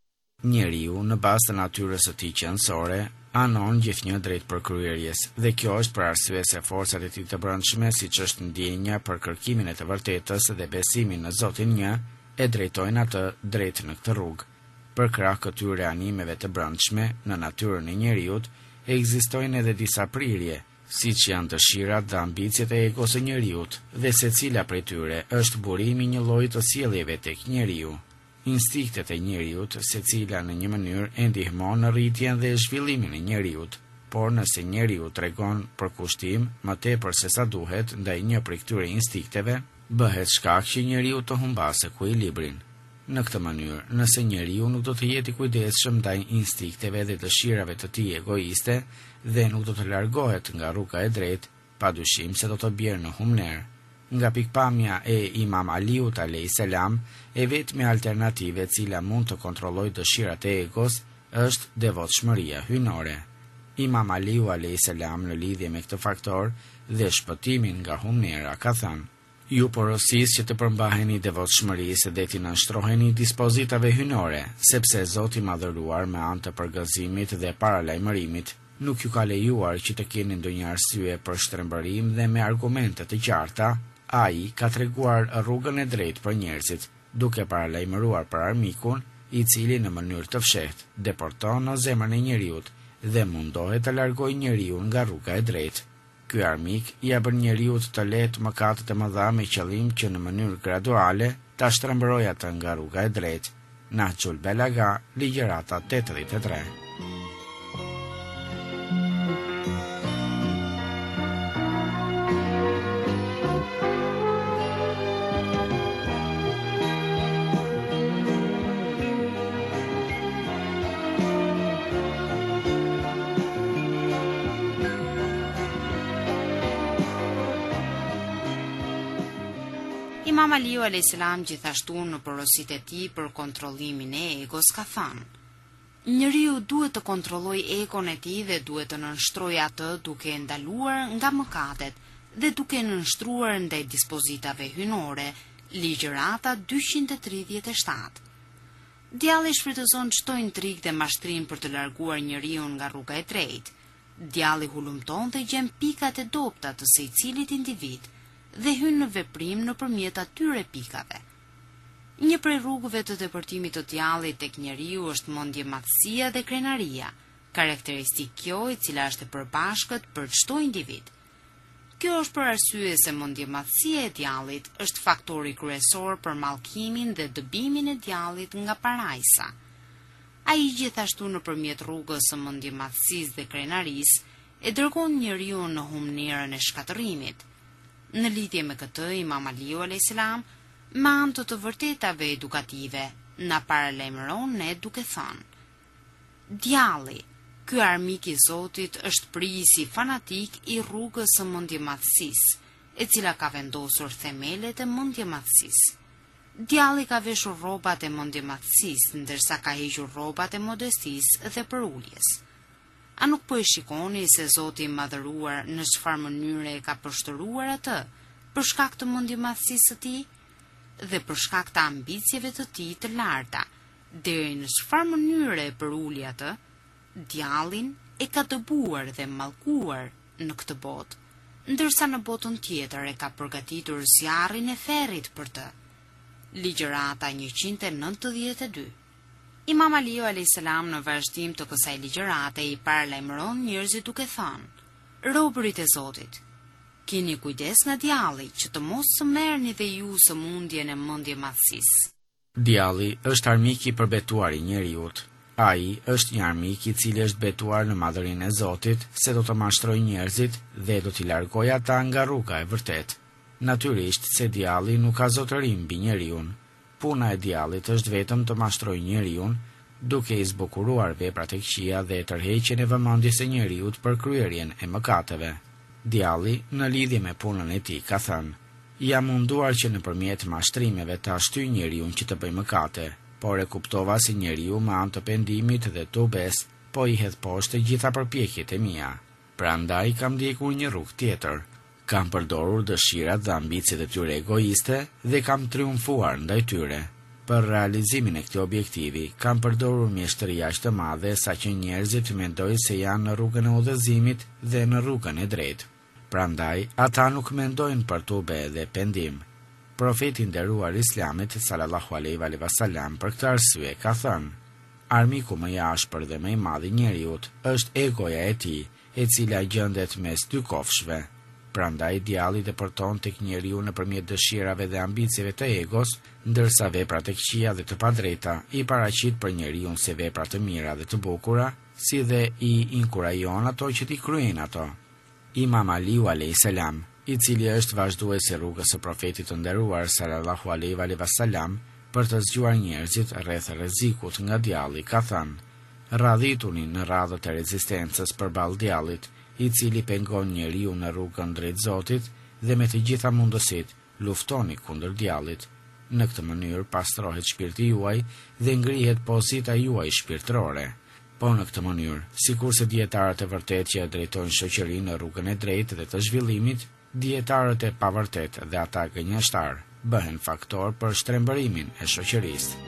Njeriu, në bazë të natyrës së tij qendrore, anon gjithnjë drejt përkryerjes, dhe kjo është për arsye se forcat e tij të brendshme, siç është ndjenja për kërkimin e të vërtetës dhe besimin në Zotin një, e drejtojnë atë drejt në këtë rrugë. Për krah këtyre animeve të brendshme në natyrën e njeriut, ekzistojnë edhe disa prirje, siç janë dëshirat dhe ambicjet e egos së njeriut, dhe secila prej tyre është burimi i një lloji të sjelljeve tek njeriu. Instiktet e njeriut, secila në një mënyrë e ndihmon në rritjen dhe zhvillimin e njeriut, por nëse njeriu tregon përkushtim më tepër se sa duhet ndaj një prej këtyre instikteve, bëhet shkak që njeriu të humbasë ekuilibrin. Në këtë mënyrë, nëse njeriu nuk do të jetë i kujdesshëm ndaj instikteve dhe dëshirave të tij egoiste dhe nuk do të largohet nga rruga e drejtë, padyshim se do të bjerë në humner. Nga pikpamja e Imam Aliut alayhis salam, e vetmja alternative e cila mund të kontrollojë dëshirat e egos është devotshmëria hyjnore. Imam Aliu alayhis salam në lidhje me këtë faktor dhe shpëtimin nga humnera ka thënë: Ju porosis që të përmbaheni devotshmërisë dhe t'i nënshtroheni dispozitave hynore, sepse Zoti i Madhëruar me anë të përgëzimit dhe paralajmërimit nuk ju ka lejuar që të keni ndonjë arsye për shtrembërim dhe me argumente të qarta, ai ka treguar rrugën e drejtë për njerëzit, duke paralajmëruar për armikun, i cili në mënyrë të fshehtë deporton në zemrën e njeriut dhe mundohet të largojë njeriun nga rruga e drejtë. Ky armik ia bën njeriut të lehtë mëkatet e mëdha me qëllim që në mënyrë graduale ta shtrembërojë atë nga rruga e drejtë. Nahjul Balaga, ligjërata tetëdhjetë e tre. Imam Aliu alayhis salam gjithashtu në porositë e tij për kontrollimin e egos ka thënë: njeriu duhet të kontrollojë egon e tij dhe duhet të nënshtrojë atë duke ndaluar nga mëkatet dhe duke nënshtruar ndaj dispozitave hynore, ligjërata dyqind e tridhjetë e shtatë. Djalli shfrytëzon çdo intrig dhe mashtrim për të larguar njeriu nga rruga e drejtë. Djalli hulumton dhe gjen pikat e dobta të secilit individ dhe hyn në veprim nëpërmjet atyre pikave. Një prej rrugëve të depërtimit të djallit tek njeriu është mendjemadhësia dhe krenaria, karakteristikë kjo e cila është e përbashkët për çdo individ. Kjo është për arsye se mendjemadhësia e djallit është faktori kryesor për mallkimin dhe dëbimin e djallit nga parajsa. Ai gjithashtu nëpërmjet rrugës së mendjemadhësisë dhe krenarisë e dërgon njeriu në humnerën e shkatërimit. Në lidhje me këtë, Imam Aliu alayhis salam, me anë të të vërtetave edukative, na paralajmëron ne duke thënë: djalli, ky armik i Zotit është prisi fanatik i rrugës së mendjemadhësisë, e cila ka vendosur themelet e mendjemadhësisë. Djalli ka veshur rrobat e mendjemadhësisë, ndërsa ka hequr rrobat e modestisë dhe përuljes. A nuk po e shikoni se Zoti i Madhëruar në çfarë mënyre e ka përshëruar atë për shkak të mendjemadhësisë së tij dhe për shkak të ambicieve të tij të larta, deri në çfarë mënyre e përuli atë? Djallin e ka dëbuar dhe mallkuar në këtë botë, ndërsa në botën tjetër e ka përgatitur zjarrin e ferrit për të. Ligjërata njëqind e nëntëdhjetë e dy. Imam Aliu alayhis salam në vazhdim të kësaj ligjërate i paralajmëron njerëzit duke thënë: robërit e Zotit, keni kujdes nga djalli që të mos së merrni dhe ju së mundjen e mendjemadhësisë. Djalli është armik i përbetuar i njeriut. Ai është një armik i cili është betuar në madhërinë e Zotit se do të mashtrojë njerëzit dhe do t'i largojë ata nga rruga e vërtetë. Natyrisht se djalli nuk ka zotërim mbi njeriun. Puna e djallit është vetëm të mashtrojë njeriun, duke i zbukuruar veprat e këqija dhe tërheqjen e vëmendjes së njeriut për kryerjen e mëkateve. Djalli, në lidhje me punën e tij, ka thënë: jam munduar që nëpërmjet mashtrimeve të ashtyj njeriun që të bëjë mëkate, por e kuptova si njeriu me anë të pendimit dhe tubes, po i hedh poshtë të gjitha përpjekjet e mia. Prandaj kam ndjekur një rrugë tjetër. Kam përdorur dëshirat dhe ambicjet e tyre egoiste dhe kam triumfuar ndaj tyre. Për realizimin e këtij objektivi, kam përdorur mjeshtri aq të madhe saqë njerëzit mendojnë se janë në rrugën e udhëzimit dhe në rrugën e drejtë. Prandaj, ata nuk mendojnë për tobe dhe pendim. Profeti nderuar Islamit sallallahu alaihi wasallam për këtë arsye ka thënë: armiku më i ashpër dhe më i madh i njeriut është egoja e tij, e cila gjendet mes dy kofshëve. Prandaj djalli depërton tek njeriu nëpërmjet dëshirave dhe ambicieve të egos, ndërsa veprat e këqija dhe të padrejta i paraqit për njeriu si vepra të mira dhe të bukura, si dhe i inkurajon ato që t'i kryejnë ato. Imam Aliu alayhis salam, i cili është vazhduesi i rrugës së profetit të nderuar sallallahu alaihi wasallam për të zgjuar njerëzit rreth rrezikut nga djalli, ka thënë: radhituni në radhët e rezistencës përballë djallit, i cili pengon njeriu në rrugën drejt Zotit dhe me të gjitha mundësit luftoni kundër djallit. Në këtë mënyrë pastrohet shpirti juaj dhe ngrihet pozita juaj shpirtërore. Po në këtë mënyrë, sikurse dietarët e vërtet që e drejtojnë shoqërinë në rrugën e drejtë dhe të zhvillimit, dietarët e pavërtet dhe ata gënjeshtar bëhen faktor për shtrembërimin e shoqërisë.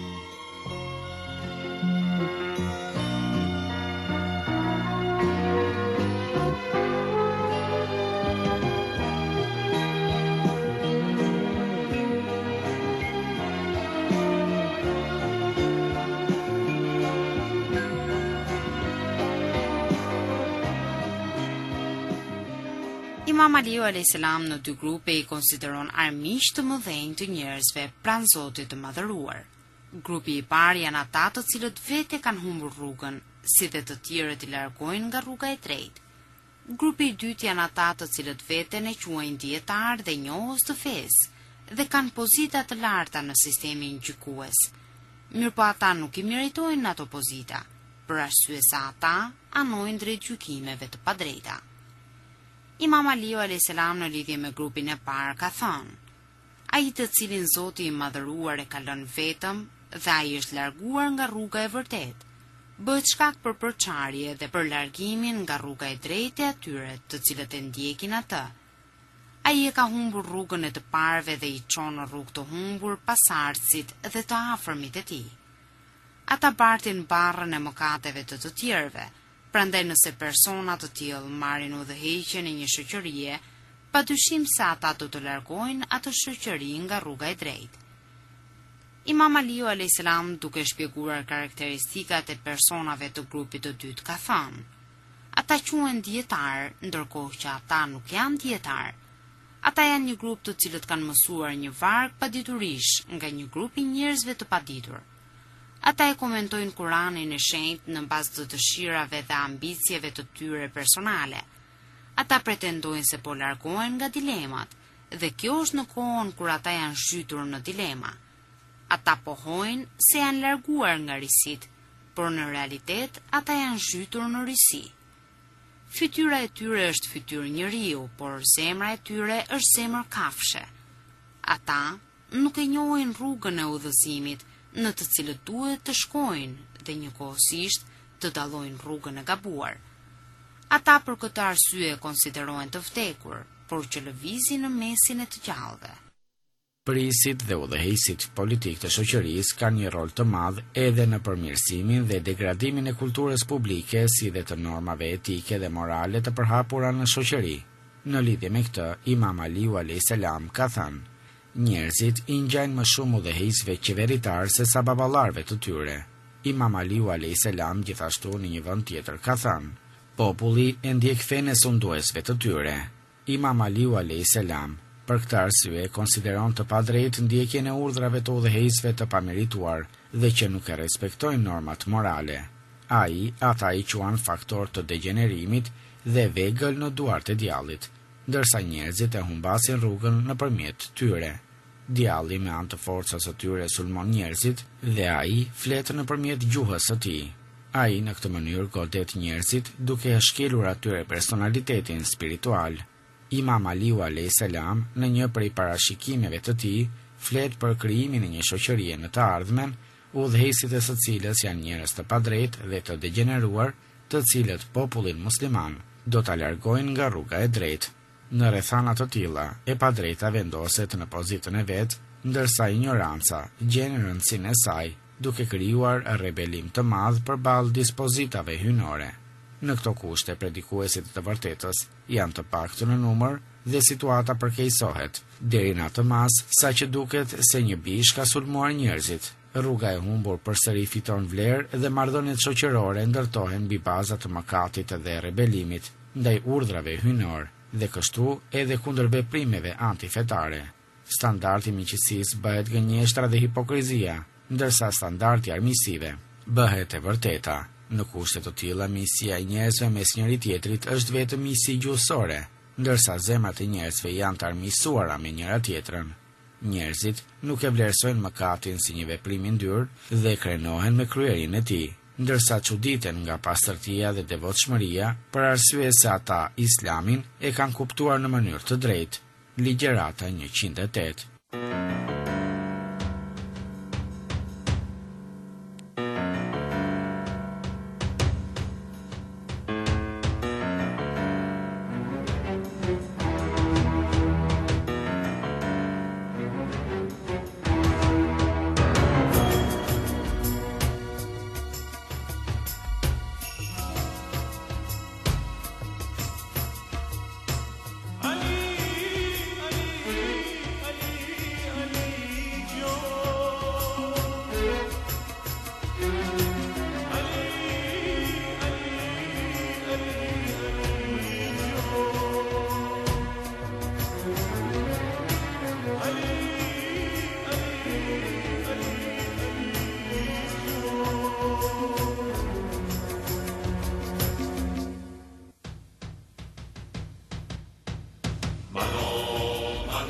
Imam Aliu alayhis salam në dy grupe i konsideron armiq të mëdhenj të njerëzve pranë Zotit të madhëruar. Grupi i parë janë ata të cilët vetë kanë humbur rrugën, si dhe të tjerët i largojnë nga rruga e drejtë. Grupi i dytë janë ata të cilët veten e quajnë dietar dhe njohës të fesë dhe kanë pozita të larta në sistemin gjykues. Mirpo ata nuk i meritojnë ato pozita, për arsye se ata anojnë drejt gjykimeve të padrejta. Imam Aliu alayhis salam në lidhje me grupin e parë ka thënë: ai të cilin Zoti i madhëruar e ka lënë vetëm dhe ai është larguar nga rruga e vërtetë, bëhet shkak për përçarje dhe për largimin nga rruga e drejtë e atyre të cilët e ndjekin atë. Ai e ka humbur rrugën e të parëve dhe i çon në rrugë të humbur pasardhësit dhe të afërmit e tij. Ata bartin barrën e mëkateve të të tjerëve. Prandaj nëse persona të tillë marrin udhëheqjen e një shoqërie, padyshim se ata do të largojnë atë shoqëri nga rruga e drejtë. Imam Aliu alayhis salam, duke shpjeguar karakteristikat e personave të grupit të dytë, ka thënë: ata quhen dietar, ndërkohë që ata nuk janë dietar. Ata janë një grup të cilët kanë mësuar një varg paditurish nga një grup i njerëzve të paditur. Ata e komentojnë Kuranin e shenjtë në bazë të dëshirave dhe ambicieve të tyre personale. Ata pretendojnë se po largohen nga dilemat, dhe kjo është në kohën kur ata janë zhytur në dilema. Ata pohojnë se janë larguar nga risit, por në realitet ata janë zhytur në risi. Fytyra e tyre është fytyrë njeriu, por zemra e tyre është zemër kafshë. Ata nuk e njohin rrugën e udhëzimit, në të cilët duhet të shkojnë dhe njëkohësisht të dallojnë rrugën e gabuar. Ata për këtë arsye konsiderohen të vdekur, por që lëvizin në mesin e të gjallëve. Prisit dhe udhëheqësit politik të shoqërisë kanë një rol të madh edhe në përmirësimin dhe degradimin e kulturës publike, si dhe të normave etike dhe morale të përhapura në shoqëri. Në lidhje me këtë, Imam Aliu alayhis salam ka thënë: njerëzit i ngjajnë më shumë udhëheqësve qeveritar se sa baballarëve të tyre. Imam Aliu alayhis salam gjithashtu në një vend tjetër ka thënë: populli e ndjek fenë e sunduesve të tyre. Imam Aliu alayhis salam për këtë arsye konsideron të padrejtë ndjekjen e urdhrave të udhëheqësve të pamerituar dhe që nuk e respektojnë normat morale. Ai ata i quan faktor të degenerimit dhe vegël në duart e djallit, ndërsa njerëzit e humbasin rrugën nëpërmjet tyre. Djalli me anë të forcës së tyre sulmon njerëzit dhe ai flet nëpërmjet gjuhës së tij. Ai në këtë mënyrë godet njerëzit duke e shkelur atyre personalitetin spiritual. Imam Aliu alayhis salam në një prej parashikimeve të tij flet për krijimin e një shoqërie në të ardhmen, udhëheqësit e së cilës janë njerëz të padrejtë dhe të degeneruar, të cilët popullin musliman do ta largojnë nga rruga e drejtë. Në rrethana të tilla, e padrejta vendoset në pozitën e vet, ndërsa ignoranca gjen rëndësinë e saj, duke krijuar rebelim të madh përballë dispozitave hyjnore. Në këto kushte, predikuesit të vërtetës janë të paktë në numër dhe situata përkeqësohet, deri në atë mas sa që duket se një bish ka sulmuar njerëzit. Rruga e humbur përsëri fiton vlerë dhe marrëdhëniet shoqërore ndërtohen mbi baza të mëkatit dhe rebelimit ndaj urdhrave hyjnor dhe kështu edhe kundër veprimeve antifetare. Standardi i miqësisë bëhet gënjeshtra dhe hipokrizia, ndërsa standardi i armiqësive bëhet e vërteta. Në kushte të tilla, miqësia e njerëzve mes njëri tjetrit është vetëm miqësi gjuhësore, ndërsa zemrat e njerëzve janë të armiqësuara me njëra tjetrën. Njerëzit nuk e vlerësojnë mëkatin si një veprim i ndyrë dhe krenohen me kryerinë e tij, ndërsa çuditen nga pastërtia dhe devotshmëria për arsye se ata Islamin e kanë kuptuar në mënyrë të drejtë. Ligjërata njëqind e tetë.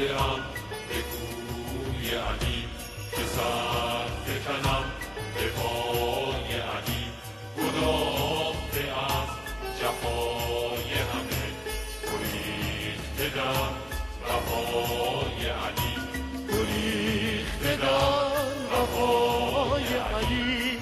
آمده ام به کوی علی که سر فکنم به پای علی گداخته از جفای همه گریخته در وفای علی گریخته در وفای علی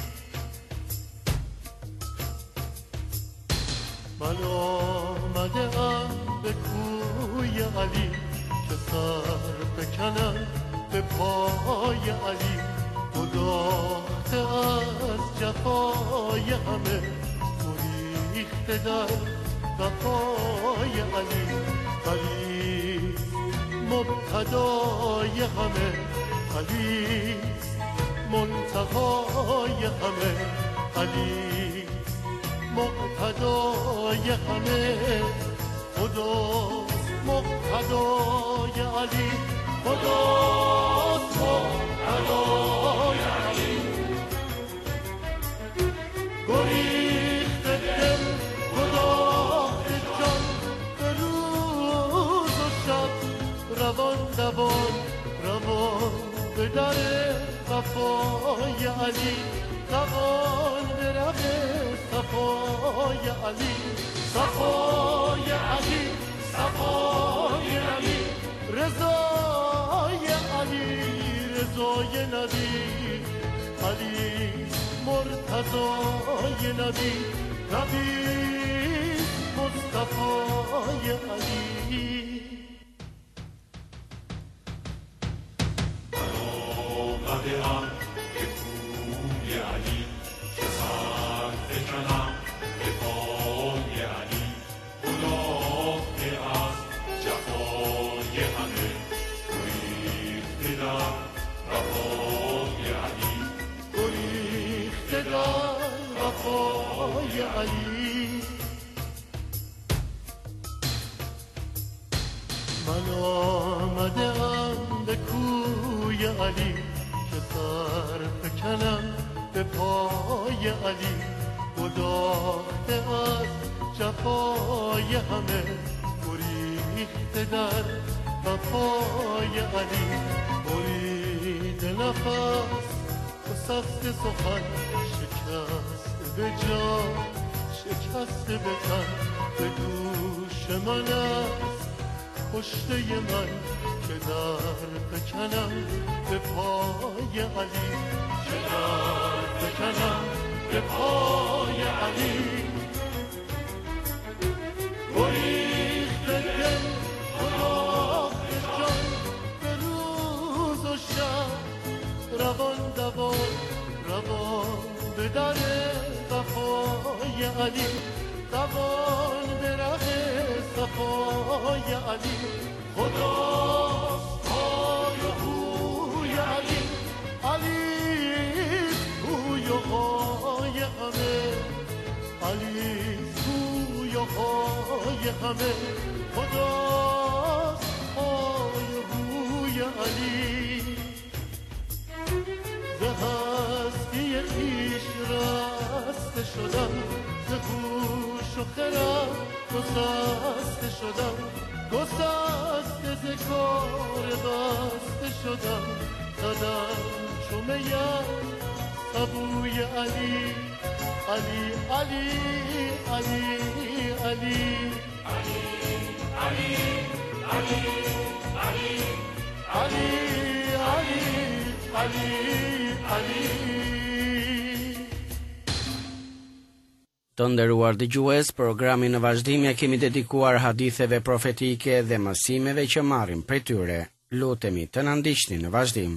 من آمده ام به کوی علی که سر بکنم به پای علی گداخته از جفای همه گریخته در وفای علی علی مبتدای همه علی منتهای همه علی مقتدای همه خداست مقتدای علی خداست مقتدای علی گریخته دل گداخته جان به روز و شب روان دوان روان به در وفای علی روان به ره صفای علی صفای علی صفای علی رضای علی رضای نبی علی مرتضای نبی نبی مصطفای علی آمده ام به کوی علی که سر فکنم به پای علی گداخته از جفای همه گریخته در وفای علی گریخته در وفای علی من آمده ام به کوی علی که سر فکنم به پای علی گداخته از جفای همه گریخته در وفای علی برید نفس سخت سخن شکست به جان شکست به تن به گوش من است پشته من که در بکنم به پای علی که در بکنم به پای علی گریخته دل گداخته جان به روز و شب روان دوان روان به در وفای علی روان به ره صفای علی خداست پای و هوی علی علی هوی و های همه علی هوی و های همه خداست پای و هوی علی به هستی خویش رسته شدم ز هوش و خرد گسسته شدم گسسته ز کار بسته شدم زدم چو میم سبوی علی علی علی علی علی علی علی علی علی علی علی علی Të nderuar dëgjues, programin në vazhdim ja kemi dedikuar haditheve profetike dhe mësimeve që marrim prej tyre. Lutemi të na ndiqni në vazhdim.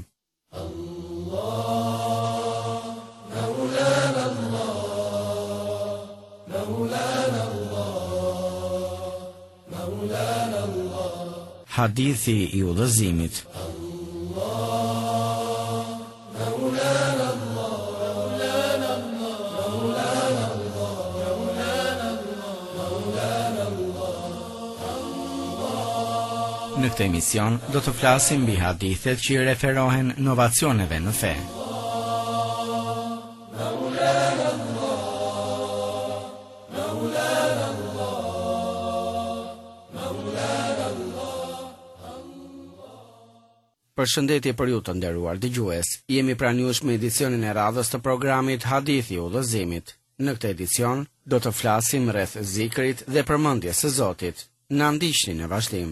Hadithi i udhëzimit. Në këtë emision do të flasim mbi hadithet që i referohen novacioneve në fe. Përshëndetje për ju të nderuar dëgjues. Jemi pranë jush me edicionin e radhës të programit Hadithi i Udhëzimit. Në këtë edicion do të flasim rreth zikrit dhe përmendjes së Zotit. Na ndiqni në vazhdim.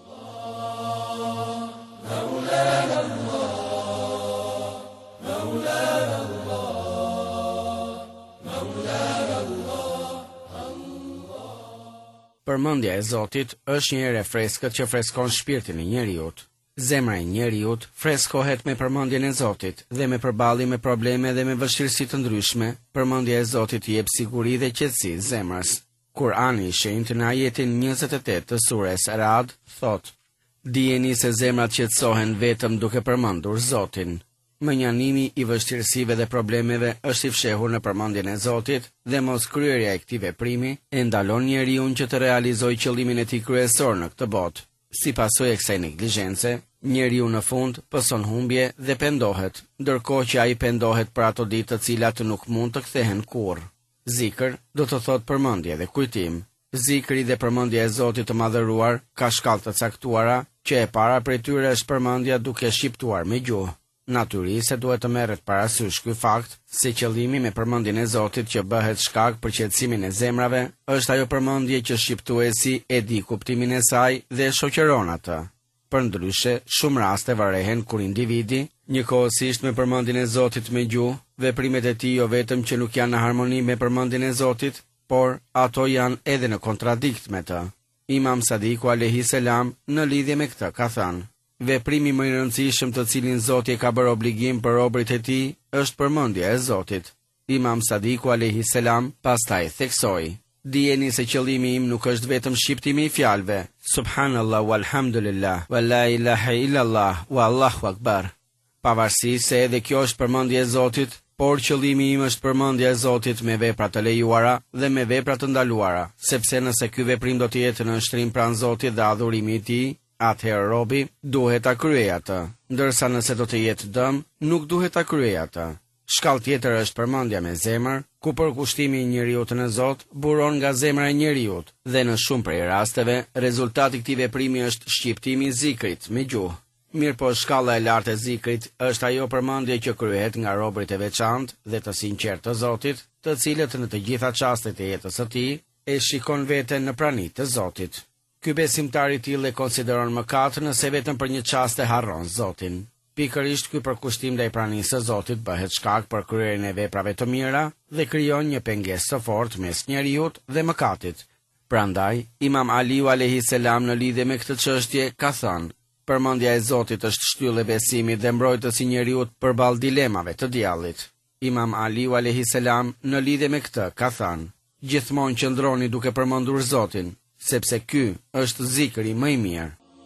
Përmendja e Zotit është një erë freskët që freskon shpirtin e njeriut. Zemra e njeriut freskohet me përmendjen e Zotit dhe me përballje me probleme dhe me vështirësi të ndryshme. Përmendja e Zotit i jep siguri dhe qetësi zemrës. Kurani i shenjtë në ajetin njëzet e tetë të sures Ra'd thot: Dijeni se zemrat qetësohen vetëm duke përmendur Zotin. Mënjanimi i vështirësive dhe problemeve është i fshehur në përmendjen e Zotit dhe mos kryerja e këtij veprimi e ndalon njeriu që të realizojë qëllimin e tij kryesor në këtë botë. Si pasojë e kësaj neglizhence, njeriu në fund pëson humbje dhe pendohet, ndërkohë që ai pendohet për ato ditë të cilat nuk mund të kthehen kurrë. Zikr do të thotë përmendje dhe kujtim. Zikri dhe përmendja e Zotit të Madhëruar ka shkallë të caktuara, që e para prej tyre është përmendja duke shqiptuar me gjuhë. Natyrisht se duhet të merret parasysh ky fakt se qëllimi me përmendjen e Zotit që bëhet shkak për qetësimin e zemrave është ajo përmendje që shqiptuesi e di kuptimin e saj dhe shoqëron atë. Përndryshe, shumë raste varehen kur individi, njëkohësisht me përmendjen e Zotit me gjuhë, veprimet e tij jo vetëm që nuk janë në harmoni me përmendjen e Zotit, por ato janë edhe në kontradikt me të. Imam Sadiku alayhi salam në lidhje me këtë ka thënë: Veprimi më i rëndësishëm të cilin Zoti e ka bërë obligim për robërit e tij është përmendja e Zotit. Imam Sadiku alayhi salam pastaj theksoi: Dijeni se qëllimi im nuk është vetëm shqiptimi i fjalëve Subhanallah walhamdulillah wa la ilaha illallah wa Allahu akbar. Pavarësisht se edhe kjo është përmendja e Zotit, por qëllimi im është përmendja e Zotit me vepra të lejuara dhe me vepra të ndaluara, sepse nëse ky veprim do të jetë në shtrim pranë Zotit dhe adhurimi i tij, atëherë robi duhet ta kryejë atë, ndërsa nëse do të jetë dëm, nuk duhet ta kryejë atë. Shkallë tjetër është përmendja me zemër, ku përkushtimi i njeriut në Zot buron nga zemra e njeriut, dhe në shumë prej rasteve, rezultati i këtij veprimi është shqiptimi i zikrit me gjuhë. Mirë po shkalla e lartë e zikrit është ajo përmendje që kryhet nga robërit e veçantë dhe të sinqertë të Zotit, të cilët në të gjitha çastet e jetës së tij e shikon veten në praninë të Zotit. Ky besimtar i tillë e konsideron mëkat nëse vetëm për një çast e harron Zotin. Pikërisht ky përkushtim ndaj pranisë së Zotit bëhet shkak për kryerjen e veprave të mira dhe krijon një pengesë të fortë mes njeriut dhe mëkatit. Prandaj, Imam Aliu alayhi salam në lidhje me këtë çështje ka thënë: Përmendja e Zotit është shtyllë e besimit dhe mbrojtësi i njeriut përballë dilemave të djallit. Imam Aliu alayhi salam në lidhje me këtë ka thënë: Gjithmonë qëndroni duke përmendur Zotin, sepse ky është zikri më i mirë.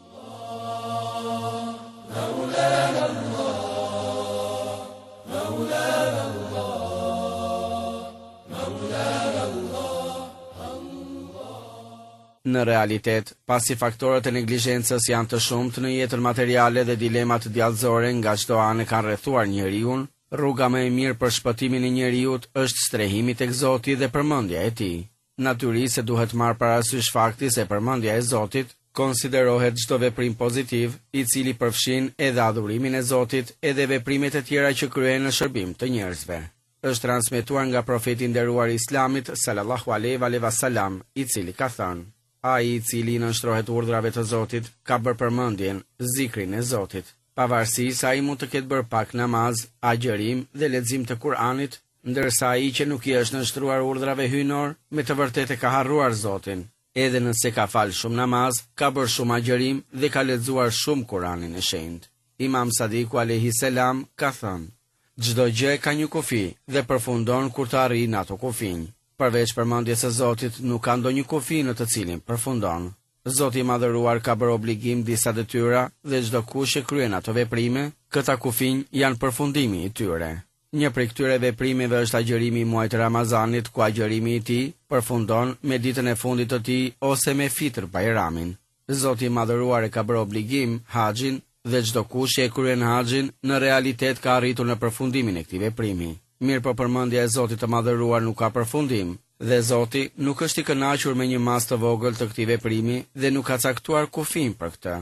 Në realitet, pasi faktorët e neglizhencës janë të shumtë në jetën materiale dhe dilemat djallëzore nga çdo anë kanë rrethuar njeriu, rruga më e mirë për shpëtimin e njeriut është strehimi tek Zoti dhe përmendja e tij. Natyrisht se duhet marrë parasysh fakti se përmendja e Zotit konsiderohet çdo veprim pozitiv, i cili përfshin edhe adhurimin e Zotit edhe veprimet e tjera që kryhen në shërbim të njerëzve. Është transmetuar nga profeti nderuar i Islamit sallallahu alaihi wasallam, i cili ka thënë: Ai i cili nënshtrohet urdhrave të Zotit ka bërë përmendjen, zikrin e Zotit. Pavarësisht se ai mund të ketë bërë pak namaz, agjërim dhe lexim të Kuranit, ndërsa ai që nuk i është nënshtruar urdhrave hyjnor, me të vërtetë ka harruar Zotin. Edhe nëse ka fal shumë namaz, ka bërë shumë agjërim dhe ka lexuar shumë Kuranin e shenjtë. Imam Sadiku alayhi salam ka thënë: Çdo gjë ka një kufi dhe përfundon kur të arrijë ato kufinj. Përveç përmendjes së Zotit nuk ka ndonjë kufi në të cilin përfundon. Zoti i Madhëruar ka bërë obligim disa detyra dhe çdo kush e kryen ato veprime, këta kufinj janë përfundimi i tyre. Një prej këtyre veprimeve është agjërimi i muajit Ramazanit, ku agjërimi i tij përfundon me ditën e fundit të tij ose me Fitr Bajramin. Zoti i Madhëruar e ka bërë obligim haxhin dhe çdo kush që e kryen haxhin në realitet ka arritur në përfundimin e këtij veprimi. Mirë po përmendja e Zotit të Madhëruar nuk ka përfundim, dhe Zoti nuk është i kënaqur me një mas të vogël të këtij veprimi dhe nuk ka caktuar kufin për këtë.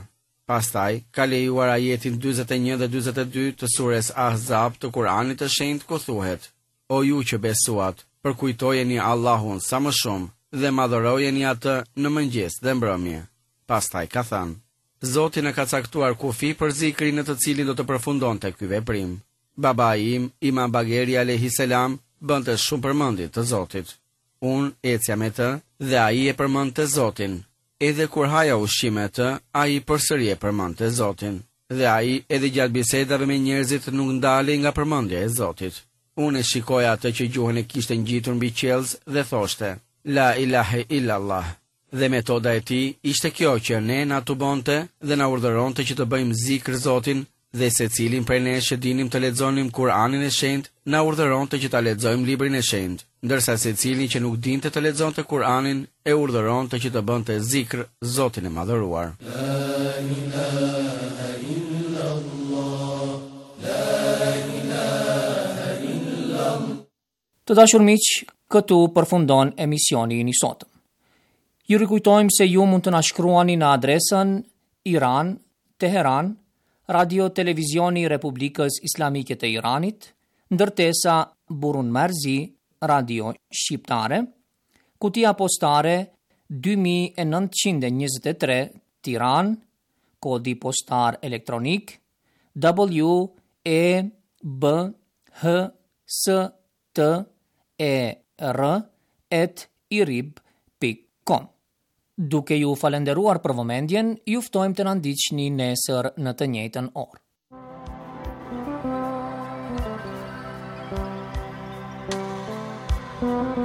Pastaj, ka lejuar ajetin dyzet e një dhe dyzet e dy të sures Ahzab të Kuranit të shenjtë ku thuhet: O ju që besuat, përkujtojeni Allahun sa më shumë dhe madhërojeni atë në mëngjes dhe mbrëmje. Pastaj ka thënë: Zoti na ka caktuar kufi për zikrin në të cilin do të përfundonte ky veprim. Babai im, Imam Bageri alayhis salam, bënte shumë përmendje të Zotit. Unë ecja me të dhe ai e përmendte Zotin. Edhe kur haja ushqim me të, ai përsëri e përmendte Zotin. Dhe ai edhe gjatë bisedave me njerëzit nuk ndalej nga përmendja e Zotit. Unë e shikoja atë që gjuhën e kishte ngjitur mbi qelz dhe thoshte: La ilahe illallah. Dhe metoda e tij ishte kjo që ne na tubonte dhe na urdhëronte që të bëjmë zikr Zotin, dhe secilin prej nesh që dinim të lexonim Kur'anin e shenjtë, na urdhëronte që ta lexojmë librin e shenjtë, ndërsa secili që nuk dinte të lexonte Kur'anin e urdhëronte që të bënte zikr Zotin e madhëruar. La ilaha illallah, la ilaha illallah. Të dashur miq, këtu përfundon emisioni i sotëm. Ju rikujtojmë se ju mund të na shkruani në adresën Iran, Teheran, Radio Televizioni i Republikës Islamike të Iranit, ndërtesa Burun Marzi, Radio Shqiptare, kutia postare dy mijë e nëntëqind e njëzet e tre, Tiranë, kodi postar elektronik W E B H S T E R at irib pikë com. Duke ju falenderuar për vëmendjen, ju ftojmë të na ndiqni nesër në të njëjtën orë. Thank you.